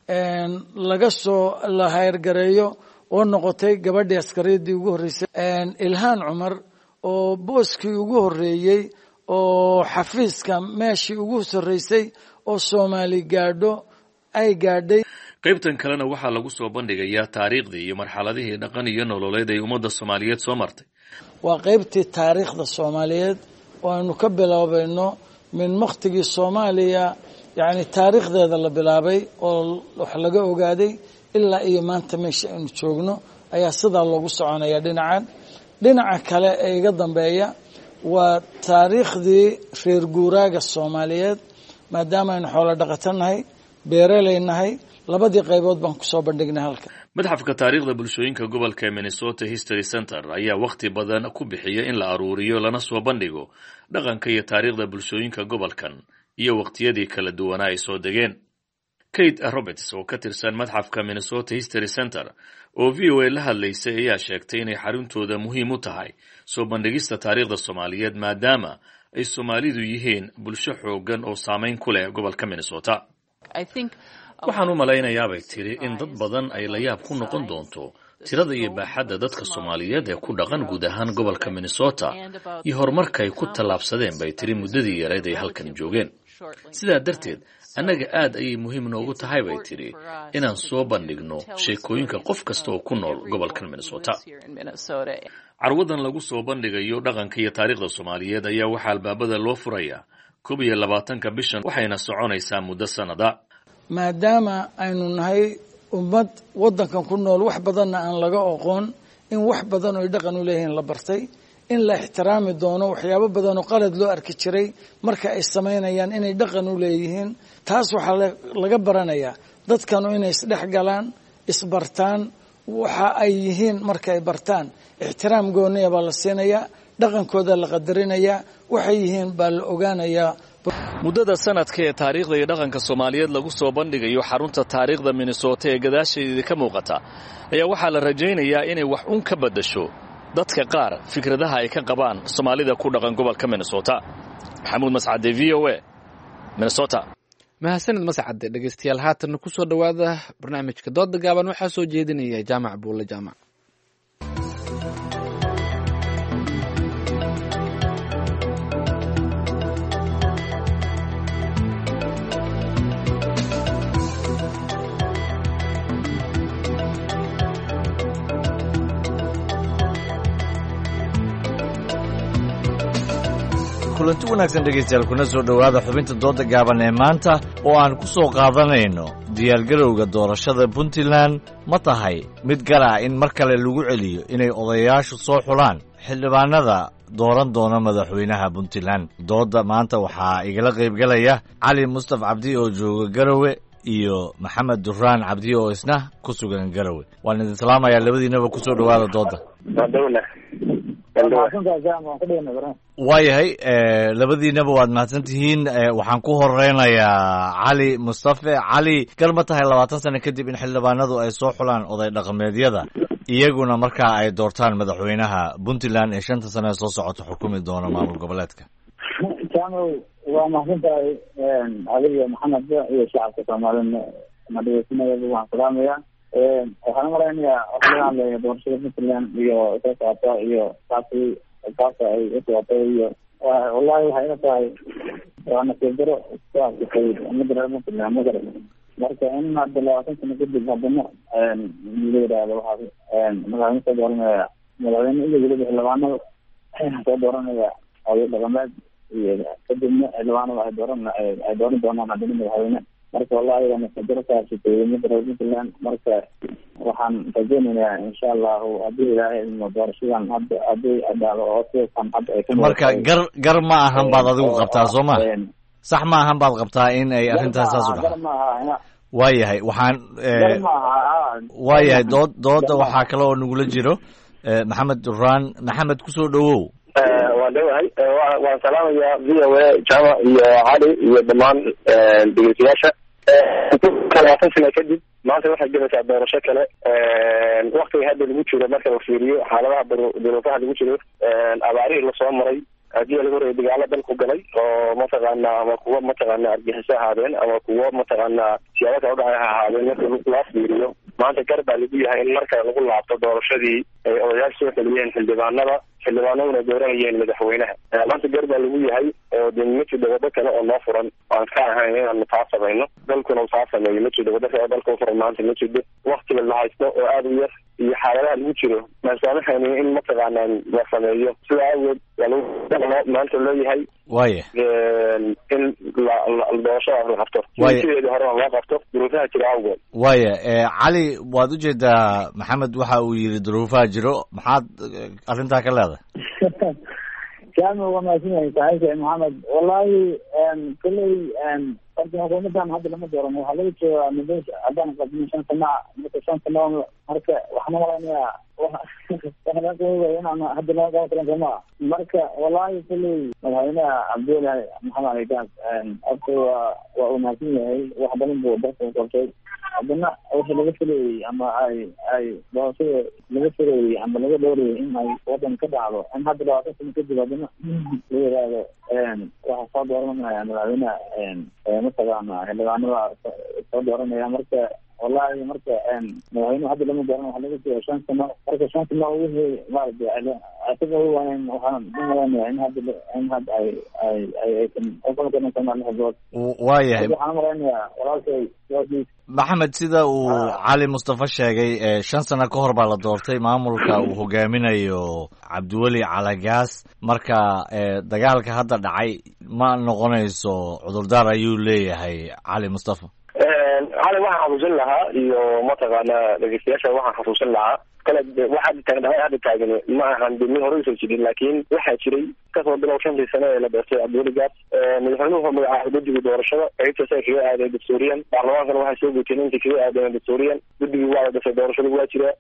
laga soo la hayrgareeyo oo noqotay gabadhii askariyadii ugu horreysay ilhaan cumar oo booskii ugu horreeyey oo xafiiska meeshii ugu sarreysay oo soomaali gaadho ay gaadhay qaybtan kalena waxaa lagu soo bandhigayaa taariikhdii iyo marxaladihii dhaqan iyo nololeed ay ummadda soomaaliyeed soo martay waa qaybtii taariikhda soomaaliyeed oo aynu ka bilaabayno min wakhtigii soomaaliya yacni taariikhdeeda la bilaabay oo wax laga ogaaday ilaa iyo maanta meesha aynu joogno ayaa sidaa loogu soconaya dhinacan dhinaca kale ee iga dambeeya waa taariikhdii reer guuraaga soomaaliyeed maadaama aynu xoolo dhaqato nahay beeraley nahay labadii qaybood baan kusoo bandhignay halka madxafka taariikhda bulshooyinka gobolka minnesota history center ayaa wakhti badan ku bixiya in la aruuriyo lana soo bandhigo dhaqanka iyo taariikhda bulshooyinka gobolkan iyo wakhtiyadii kala duwanaa ay soo degeen kate roberts oo ka tirsan madxafka minnesota history center oo v o a la hadlaysay ayaa sheegtay inay xaruntooda muhiim u tahay soo bandhigista taariikhda soomaaliyeed maadaama ay soomaalidu yihiin bulsho xoogan oo saamayn ku leh gobolka minnesota waxaan u malaynayaa bay tiri in dad badan ay la yaab ku noqon doonto tirada iyo baaxadda dadka soomaaliyeed ee ku dhaqan guud ahaan gobolka minnesota iyo horumarka ay ku tallaabsadeen bay tiri muddadii yareed ay halkan joogeen sidaa darteed annaga aad ayay muhiim noogu tahay bay tiri inaan soo bandhigno sheekooyinka qof kasta oo ku nool gobolkan minnesota carwadan lagu soo bandhigayo dhaqanka iyo taariikhda soomaaliyeed ayaa waxaa albaabada loo furayaa koob iyo labaatanka bishan waxayna soconaysaa muddo sanada maadaama aynu nahay ummad waddankan ku nool wax badanna aan laga oqoon in wax badan oo ay dhaqan u leeyihiin la bartay in la ixtiraami doono waxyaabo badan oo qalad loo arki jiray marka ay samaynayaan inay dhaqan u leeyihiin taas waxaa laga baranayaa dadkanu inay isdhex galaan isbartaan waxa ay yihiin marka ay bartaan ixtiraam gooniya baa la siinayaa dhaqankooda la qadarinayaa waxay yihiin baa la ogaanayaa muddada sanadka ee taariikhda iyo dhaqanka soomaaliyeed lagu soo bandhigayo xarunta taariikhda minnesota ee gadaasheedii ka muuqata ayaa waxaa la rajaynayaa inay wax un ka beddasho dadka qaar fikradaha ay ka qabaan soomaalida ku dhaqan gobolka minnesota maxamuud mascade v o a minnesota mahadsanid mascade dhegeystayaal haatanna ku soo dhowaada barnaamijka dooda gaaban waxaa soo jeedinaya jaamac buulle jaamac kulanti wanaagsan dhegaystayaal kuna soo dhowaada xubinta dooda gaaban ee maanta oo aan ku soo qaadanayno diyaargarowga doorashada puntland ma tahay mid galah in mar kale lagu celiyo inay odayaashu soo xulaan xildhibaanada dooran doona madaxweynaha puntland dooda maanta waxaa igala qaybgalaya cali mustaf cabdi oo jooga garowe iyo maxamed duraan cabdi oo isna ku sugan garowe waan idin salaamayaa labadiinaba ku soo dhowaada dooda waayahay labadiinaba waad mahadsan tihiin waxaan ku horeynayaa cali mustafe cali gal ma tahay labaatan sano kadib in xildhibaanadu ay soo xulaan oday dhaqameedyada iyaguna markaa ay doortaan madaxweynaha puntland ee shanta sano ee soo socota xukumi doona maamul goboleedka jaamaw waa mahadsan tahay adiga maxamed iyo shacabka soomaalina madhegeysanayaba waan salaamaya waxaan malaynayaa waxa laga hadlaya doorashada puntland iyo soo socota iyo taasi taasa ay u socotay iyo wallahi waxay ila tahay waa nasiib daro ku arkatay umada reer puntland magara marka in hadda labaatan sano kadib haddana la yidhaahdo waxaa madaxweyne soo dooranaya madaxweyne iyo weliba xildhibaanada soo dooranaya oday dhaqameed iyo kadibna xildhibaanada ay dooran ay dooran doonaan haddana madaxweyne marka wallahi waa masajirkaasitay mid reer puntland marka waxaan rajeynayaa insha allahu haddii ilaahay idmo doorashadan hadda haddii adhaalo oo sidasan hadda ay marka gar gar ma ahan baad adigu qabtaa soo ma sax ma ahan baad qabtaa in ay arrintaas saas u dhacdo waayahay waxaan waayahay dood dooda waxaa kale oo nagula jiro maxamed duraan maxamed kusoo dhawow waan dhowahay waan salaamayaa v o a jama iyo cali iyo dhamaan dhegeystayaasha labaatan sana kadib maanta waxay galaysaa doorasho kale waktiga hadda lagu jiro marka la fiiriyo xaaladaha duruufaha lagu jiro abaarihii lasoo maray haddii laga horreeyay dagaalo dalku galay oo mataqaana ama kuwo mataqaana argaxiso ahaadeen ama kuwo mataqaana siyaabo kala udhacay ha ahaadeen marka loo fiiriyo maanta gar baa lagu yahay in marka lagu laabto doorashadii ay odayaasha soo celiyeen xildhibaanada xildhibaanaduna dooranayeen madaxweynaha maanta gar baa lagu yahay oo de ma jiro waddo kale oo noo furan aan ka ahayn inaanu taa samayno dalkuna taa sameeyo ma jiro waddo kale oo dalka ufuran maanta ma jiro waktiga la haysto oo aada u yar iyo xaaladaha lagu jiro masaamaxaynin in mataqaanaa la sameeyo sidaa awgeed waa lagu maanta loo yahay waya in doorashadaas la qabto sideedii horena loo qabto duruufaha jiro awgeed waya cali waad ujeedaa maxamed waxa uu yidhi duruufaha jiro maxaad arrintaa ka leedahay jaami waa mahadsan yahay saaxiibka maxamed wallahi kolley horta xukuumadan hadda lama dooran waxaa laga joogaa muddo haddaan qabno shan sana marka shan sano marka waxaan malaynayaa inaan hadda lama qaban karan somaa marka wallahi kolley madaxweynaha cabdiweli maxamed ali gaas horta waa waa uu mahadsan yahay wax badan buu dalka u qabtay haddana wixii laga filayey ama ay ay doorashada laga filayey ama laga dhoorayay in ay wadan ka dhacdo in hadda labaatan sano kadib haddana la yidhaahdo waxaa soo dooranaya madaxweynaha mataqaana xildhibaanada soo dooranaya marka wallahi marka madaxweynuhu hadda lama dooran waxa laga jooga shan sano marka shan sano wixii maaragtay isaga waan waxaan umalaynaya in hadda in hadda ay ay ay aysan uqalkanan sana lix bilood waayahay waxaan umalaynaya walaalkay maxamed sida uu cali mustafa sheegay shan sano ka hor baa la doortay maamulka uu hogaaminayo cabdiweli calagaas marka dagaalka hadda dhacay ma noqonayso cudurdaar ayuu leeyahay cali mustafa cali waxaan xasuusin lahaa iyo mataqaana dhegeystayaasha waxaan xasuusin lahaa kale waxaa taagan hadda taagan ma ahan de min hore usoo jirin laakiin waxaa jiray kasoo bilow shantii sano ee la doortay cabdiweli gaas madaxweynuhu wuxuu magacaabay guddiga doorashada qaybtaas ay kaga aadeen dastuuriyan baarlamaankana waxay soo guuteen intii kaga aadeen dastuuriyan guddigii waa la dhasay doorashada waa jira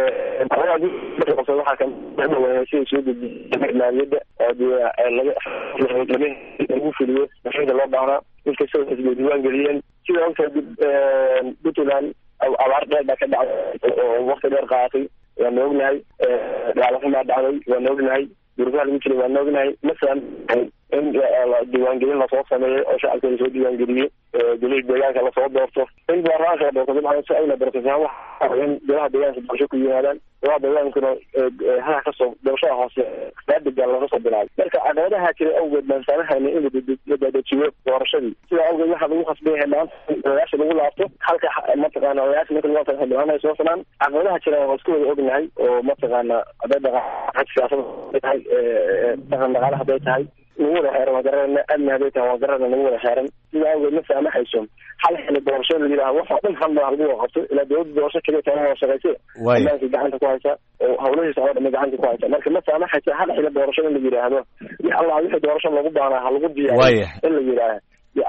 waxaa kamadaweynay sida soo gudbiyay maaliyadda oo dee laga lagu fuliyo mashiinka loo baahnaa inkastoo xisbiga diiwaan geliyeen sida ogta puntland abaar dheer baa ka dhacday oo wakti dheer qaadatay waana ognahay dhaalxumaa dhacday waana ognahay duruufaha lagu jiray waana ognahay masalan in diiwaangelin lasoo sameeyey oo shacabka lasoo diiwaangeliyey golihi deegaanka lasoo doorto in baarlamaanka la doorto dabcan si ayna doortasahaan waxa in golaha deegaanka doorasho ku yimaadaan golaha deegaankuna hada kasoo doorashada hoose baadigaal laga soo bilaabay marka caqabadaha jira awgeed baan saamahayna in la daadajiyo doorashadii sidaa awgeed waxaa lagu khasban yahay maanta odayaasha lagu laabto halka mataqaana odayaasha marka lagu laabto xildhibaan ay soo sanaan caqabadaha jira waa isku wada ognahay oo mataqaana hadday dhaqan siyaasada tahay dhaqan dhaqaale hadday tahay nagu wada xeeran waa garanayna adna hadday tahay waa garanayna nagu wada xeeran sidaa awgeed ma saamaxayso hal xili doorasho la yidhaha waxoo dhan hal madax lagu wada qabto ilaa dawladda doorasho keliya taana waa shaqayse amaankii gacanta ku haysa oo hawlahiisa oo dhamay gacanta ku haysa marka ma saamaxayso hal xili doorasho in la yidhaahdo wix allah wixii doorasho lagu baanaa ha lagu diyaariyo in la yidhaaha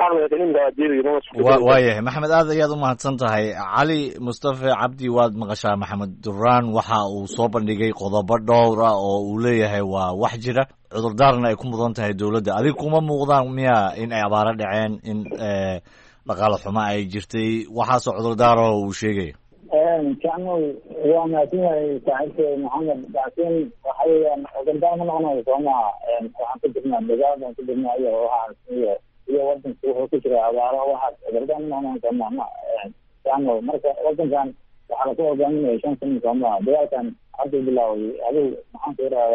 waayahay maxamed aad ayaad umahadsan tahay cali mustafa cabdi waad maqashaa maxamed duraan waxa uu soo bandhigay qodobo dhowr ah oo uu leeyahay waa wax jira cudurdaarna ay ku mudan tahay dowladda adig kuma muuqdaan miya in ay abaaro dhaceen in dhaqaale xumo ay jirtay waxaasoo cudurdaarah uu sheegaya jacmow waa mahadsan yahay saaxiibka maxamed laakiin waxa weeyaan cudurdaar ma noqonayo soo maha waxaan ku jirnaa dagaal baan ku jirnaa iyo waxaas iyo iyo wadanka wuxuu ku jira abaaro waxaas cudurdaar ma noqonayo soo maha ma jacmow marka wadankan waxaa laku hogaaminaya shan sano soo maha dagaalkan hadda bilaaway adigu maxaan ku yidhahdaa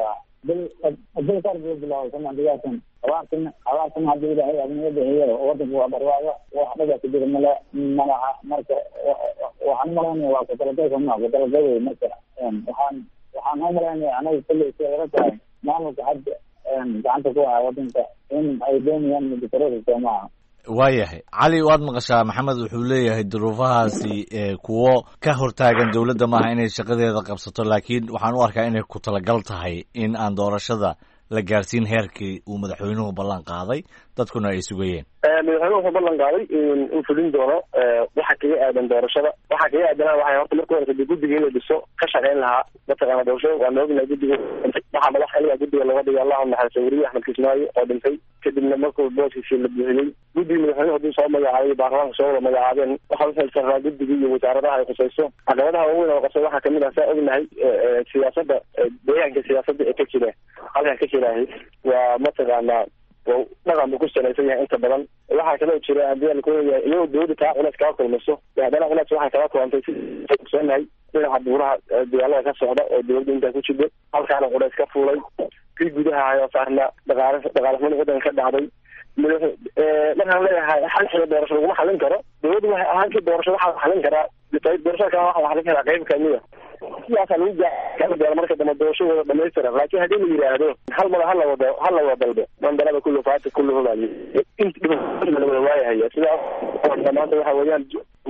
bil bil kar buu bilaabay sanadiyaasan abaartan abaartan hadii ilaahay adina bixiyo wadanku waa barwaaqo wax dhaga ku jira mala malaha marka waxaan malaynayaa waa ku talagalay ma ku talagalay marka waxaan waxaan malaynayaa anagu kulli isla tahay maamulka hadda gacanta ku ah wadanka in ay doonayaan midkood Soomaaliya waayahay cali waad maqashaa maxamed wuxuu leeyahay duruufahaasi kuwo ka hortaagan dowladda maaha inay shaqadeeda qabsato laakiin waxaan u arkaa inay ku talagal tahay in aan doorashada la gaarsiin heerkii uu madaxweynuhu ballan qaaday dadkuna ay sugayeen madaxweynuhu wuxuu ballan qaaday in fulin doono waxa kaga aadan doorashada waxa kaga aadan waxay horta markii hore guddiga inuu dhiso ka shaqeyn lahaa mataqaana doorashada waa noogna guddiga waxa madax xiliga guddiga laga dhigay Allahu naxariiso wariye Axmed Kismaayo oo dhintay kadibna markuu booskiisa la buuxiyey guddiga madaxweynuhu hadii soo magacaabay baarlamaanka soo magacaabeen waxa uu xilsaaraa guddiga iyo wasaaradaha ay khusayso caqabadaha ugu weyn oo qabso waxa kamid ah saa ognahay siyaasadda deegaanka siyaasadda ee ka jira halka ka jira waa mataqaana dhaqan buu ku salaysan yahay inta badan waxaa kaloo jira hadii la kooyahay iyadoo dowladda taa culays kaga kulmayso haddana culays waxay kala kulantay si ogsoonahay dhinaca buuraha dagaalada ka socda oo dowladda intaa ku jirta halkaana culays ka fuulay kii gudaha ayaa saarna dhaqaale dhaqaalexumada waddanka ka dhacday markaan leeyahay xal xilo doorasho laguma xalin karo dowladdu waxay ahaan kii doorasho waxaa xalin karaa doorashada kale waxaa xalin karaa qayb kamida sidaasaa lagu gaari marka dambe doorashadooda dhamaystira laakiin haddii la yidhaahdo hal mada hala wado hala wada dalbe mandalada kullu faati kullu hubaali inta la wada waayahaya sidaas maanta waxa weeyaan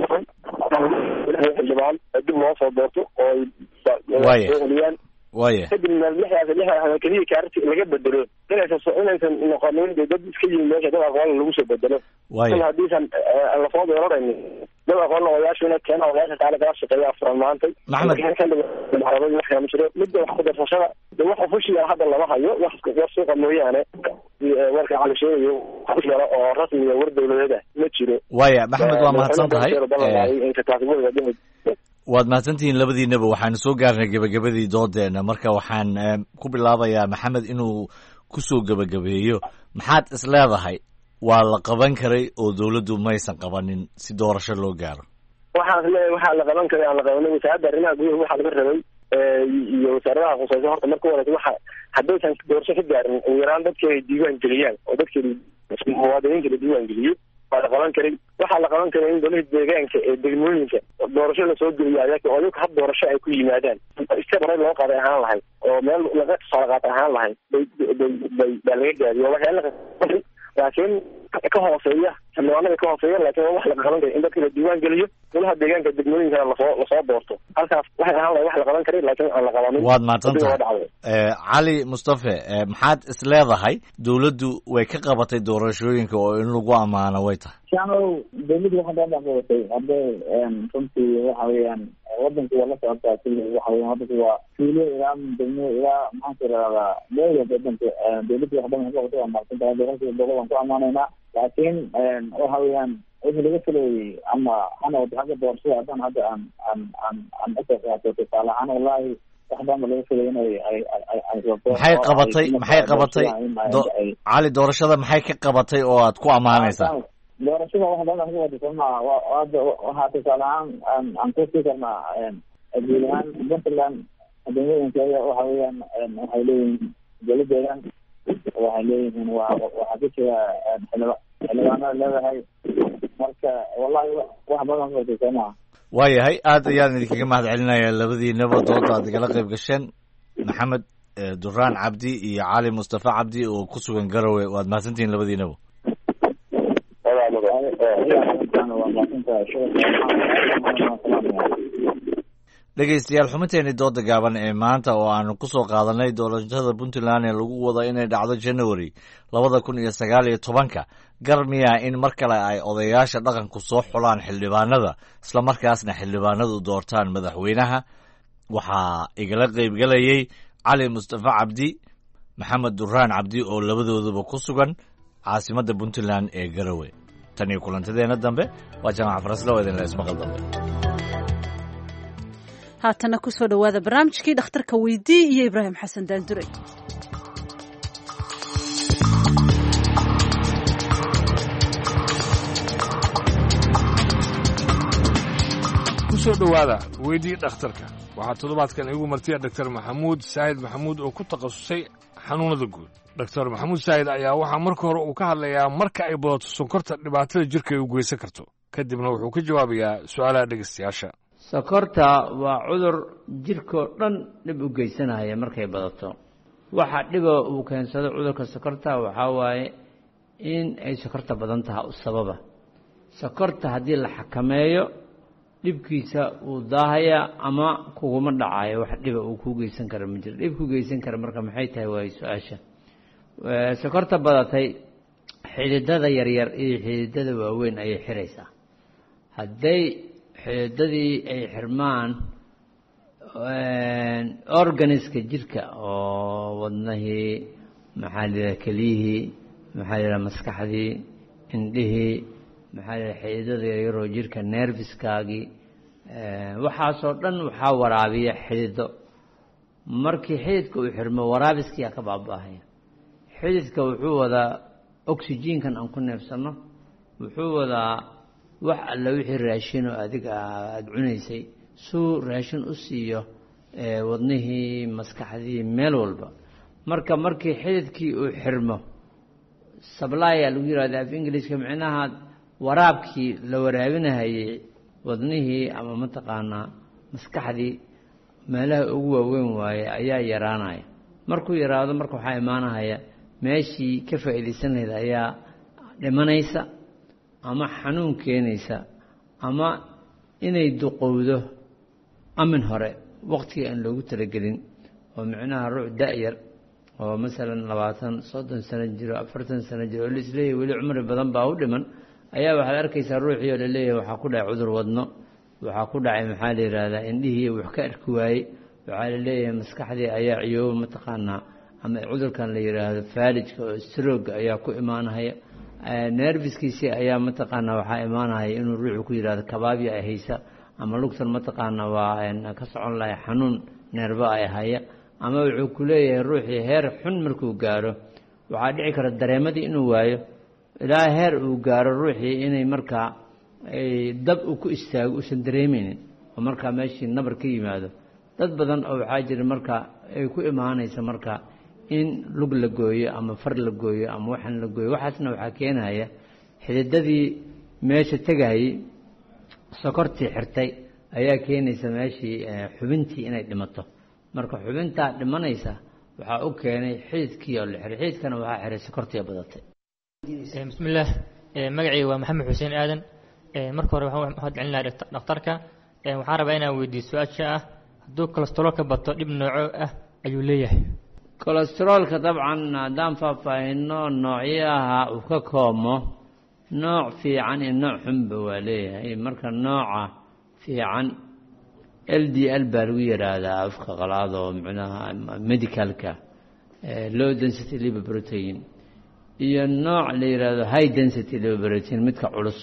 xildhibaan dib loo soo doorto oo ay waaya kadibna lixdaas lixdaas keliya kaarti laga bedelo inaysan inaysan noqonin dad iska yimid meesha dad aqoon lagu soo bedelo waaya hadiisan la soo dooran dad aqoon odayaasha inay keenaan odayaasha kale kala shaqeeya afran maantay maxamed midda wax ku darsashada wax ofishiya hadda lama hayo wax war suuqa mooyaane warka cali sheegayo wax yaro oo rasmi ah war dowladeed ma jiro waaya maxamed waa mahadsan tahay waad mahadsantihiin labadiinaba waxaanu soo gaarnay gebagabadii doodeena marka waxaan ku bilaabayaa maxamed inuu kusoo gebagabeeyo maxaad is leedahay waa la qaban karay oo dowladdu maysan qabanin si doorasho loo gaaro waxaan leeyahay waxaa la qaban karay aan la qabanin wasaaradda arrimaha gudaha waxaa laga rabay iyo wasaaradaha khusayso horta marka hore waxa haddaysan doorasho ka gaarin ugu yaraan dadka ay diiwaan geliyaan oo dadka muwaadiniinta la diiwaan geliyo waa la qaban karay waxaa la qaban karay in golaha deegaanka ee degmooyinka doorasho lasoo geliyo ayaga oo ayaga hab doorasho ay ku yimaadaan iska baray loo qaaday ahaan lahayd oo meel laga tusaale qaatay ahaan lahayd bay bay baa laga gaadiyo waxyaala laakiin ka hooseeya xildhibaanada ka hooseeya laakiin wax la qaban karay in dadka la diiwaan geliyo golaha deegaanka degmooyinkana lasoo lasoo doorto halkaas waxay ahaan lahayd wax la qaban karay laakiin aan la qabanin waad mahadsantahay cali mustafe maxaad is leedahay dowladdu way ka qabatay doorashooyinka oo in lagu ammaano way tahay shaanow dowladdu waxaa daan dhaqabatay hadday runtii waxa weeyaan wadanku waa la socotaa kulli waxa weeyaan wadanku waa fiilo ilaa degmo ilaa maxaan tirahdaa meega wadanka dowladdu wax badan ka qabatay waa mahadsantahay doorashada dowladda waan ku ammaanaynaa laakiin waxa weeyaan wixii laga filayay ama hana wada xagga doorashada haddaan hadda aan aan aan aan asaasaatay tusaale ahaan wallahi wax badan ba laga filay inay ay ay ay maxay qabatay maxay qabatay cali doorashada maxay ka qabatay oo aad ku ammaanaysaa doorashada wax badan ka wada sama hadda waxaa tusaale ahaan aan aan ku sii karnaa guud ahaan puntland degmooyinkeeda waxa weeyaan waxay leeyihiin dowladeedan waxay leeyihiin waa waxaa ku jira xildhibaanada leedahay marka wallahi wax badan ka wada sama waayahay aad ayaan idinkaga mahad celinayaa labadiinaba dooda aad igala qayb gasheen maxamed duraan cabdi iyo cali mustafa cabdi oo ku sugan garowe waad mahadsantihiin labadiinaba dhegaystayaal xubinteeni dooda gaaban ee maanta oo aanu ku soo qaadanay doorashada puntland ee lagu wado inay dhacdo january labada kun iyo sagaal iyo tobanka gar miyaa in mar kale ay odayaasha dhaqanku soo xulaan xildhibaanada islamarkaasna xildhibaanadu doortaan madaxweynaha waxaa igala qaybgelayay cali mustafa cabdi maxamed duraan cabdi oo labadooduba ku sugan caasimadda puntland ee garowe tan iyo kulantadeena dambe waa jaamac faraslo idinla ismaqal dambe haatana ku soo dhowaada barnaamijkii dhakhtarka weydii iyo ibraahim xasan daandure ku soo dhowaada weydii dhakhtarka waxaa toddobaadkan iigu martiya doctor maxamuud saahid maxamuud oo ku takhasusay xanuunada guud doctor maxamuud saahid ayaa waxaa marka hore uu ka hadlayaa marka ay badato sonkorta dhibaatada jirka ay u geysan karto kadibna wuxuu ka jawaabayaa su-aalaha dhegeystayaasha sokorta waa cudur jirkoo dhan dhib u geysanaya markay badato waxa dhiba uu keensado cudurka sokorta waxaa waaye in ay sokorta badan tahay u sababa sokorta haddii la xakameeyo dhibkiisa uu daahaya ama kuguma dhacayo wax dhiba uu kuu geysan kara ma jiro dhib ku geysan kara marka maxay tahay waaye su-aasha sokorta badatay xididada yaryar iyo xididada waaweyn ayay xiraysaa hadday xididadii ay xirmaan organiska jirka oo wadnahii maxaa la yidhaha keliyihii maxaa la yidhaha maskaxdii indhihii maxaa la yidhaha xididada yaryaroo jirka nerviskaagii waxaasoo dhan waxaa waraabiya xidido markii xididka uu xirmo waraabiskiyaa ka baaba'ahaya xididka wuxuu wadaa oxygenkan aan ku neefsanno wuxuu wadaa wax alla wixii raashin oo adiga aada cunaysay suu raashin u siiyo wadnihii maskaxdii meel walba marka markii xididkii uu xirmo sablaya lagu yihahda af ingiliiska micnaha waraabkii la waraabinahayey wadnihii ama mataqaanaa maskaxdii meelaha ugu waaweyn waaye ayaa yaraanaya markuu yaraado marka waxaa imaanahaya meeshii ka faa'iidaysan lahayd ayaa dhimanaysa ama xanuun keenaysa ama inay duqowdo amin hore waqtigii aan loogu talagelin oo micnaha ruux da-yar oo masalan labaatan soddon sano jiro afartan sano jiro oo laisleeyahay weli cumri badan baa u dhiman ayaa waxaad arkaysaa ruuxii oo laleeyahay waxaa ku dhacay cudur wadno waxaa ku dhacay maxaa la yidhaahdaa indhihii wax ka arki waayey waxaa la leeyahay maskaxdii ayaa ciyooba mataqaanaa ama cudurkan la yidhaahdo faalijka oo strooga ayaa ku imaanahaya nerviskiisii ayaa mataqaanaa waxaa imaanahaya inuu ruuxu ku yidhahdo kabaabya ay haysa ama lugtan mataqaanaa waa ka socon lahay xanuun neerba ay haya ama wuxuu ku leeyahay ruuxii heer xun markuu gaaro waxaa dhici kara dareemadii inuu waayo ilaa heer uu gaaro ruuxii inay markaa dab uu ku istaago uusan dareemeynin oo markaa meeshii nabar ka yimaado dad badan oo waxaa jira marka ay ku imaanaysa marka in lug la gooyo ama far la gooyo ama waxan la gooyo waxaasna waxaa keenaya xididadii meesha tegayay sokortii xirtay ayaa keenaysa meeshii xubintii inay dhimato marka xubintaa dhimanaysa waxaa u keenay xididkii oo la xiray xididkana waxaa xiray sokortii badatay bismillaah magacayga waa maxamed xuseen aadan marka hore waxaan mahad celinayaa dhakhtarka waxaan rabaa inaan weydiiyo su-aasha ah hadduu kolestaroolka bato dhib nooco ah ayuu leeyahay kolestaroolka dabcan haddaan faahfaahino noocyaha uu ka koomo nooc fiican iyo nooc xunba waa leeyahay marka nooca fiican l d l baa lagu yidhaahdaa afka qalaad oo micnaha medicalka low density liver protein iyo nooc la yidhaahdo high density liver protein midka culus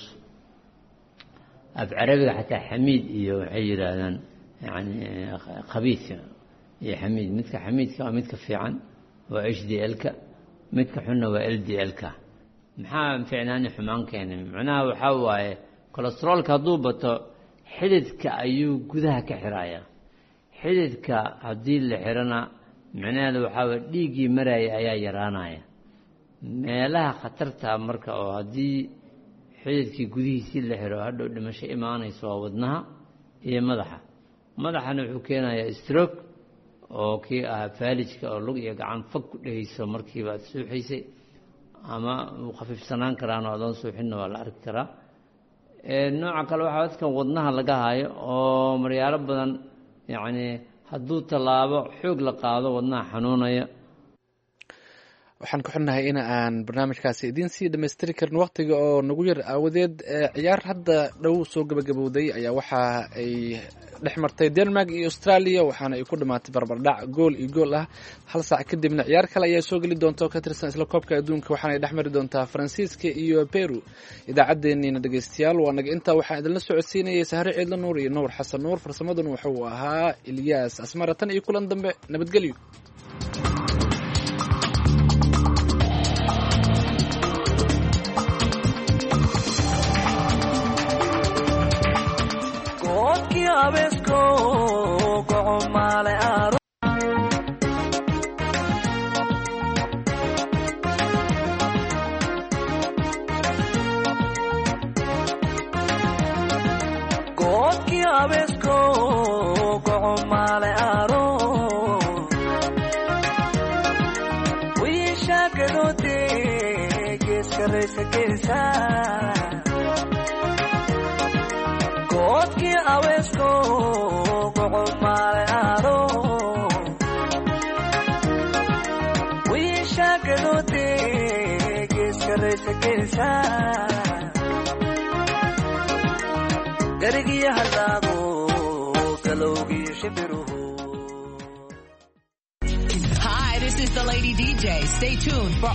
af carabiga xataa xamiid iyo waxay yidhaahdaan yani khabiidka iyo xamiid midka xamiidka waa midka fiican waa h d l-ka midka xunna waa l d l-ka maxaa ficnaani xumaan keenay macnaha waxaa waaye kolestaroolka hadduu bato xididka ayuu gudaha ka xirayaa xididka haddii la xirana micnaheeda waxaa waye dhiiggii maraya ayaa yaraanaya meelaha khatarta marka oo haddii xididkii gudihiisii la xiro hadhow dhimasho imaanayso waa wadnaha iyo madaxa madaxana wuxuu keenayaa stroke oo kii ahaa faalijka oo lug iyo gacan fog ku dhehayso markiiba ad suuxaysay ama uu khafiifsanaan karaan oo adoon suuxinna waa la arki karaa nooca kale waxaa dadkan wadnaha laga hayo oo maryaalo badan yacni hadduu tallaabo xoog la qaado wadnaha xanuunaya waxaan ku xunnahay in aan barnaamijkaasi idiin sii dhammaystiri karin waqtiga oo nagu yar aawadeed ciyaar hadda dhow soo gabagabowday ayaa waxa ay dhex martay denmark iyo australia waxaana ay ku dhammaatay barbardhac gool iyo gool ah hal saac kadibna ciyaar kale ayaa soo geli doonta oo ka tirsan isla koobka adduunka waxaana ay dhex mari doontaa faransiiska iyo peru idaacaddeenniina dhegeystayaal waa naga intaa waxaan idinla socodsiinayay sahre ciidla nuur iyo nuur xasan nuur farsamaduna wuxuu ahaa ilyaas asmara tan iyo kulan dambe nabadgelyo abesko wiishaagadoode geeska raysa geesa goodkii aweesko gocob maale aado wiishaagadoode geeska raysa geesa garigiyo hadaado galowgiyo shibiruhu. Hi, this is the Lady D J. Stay tuned for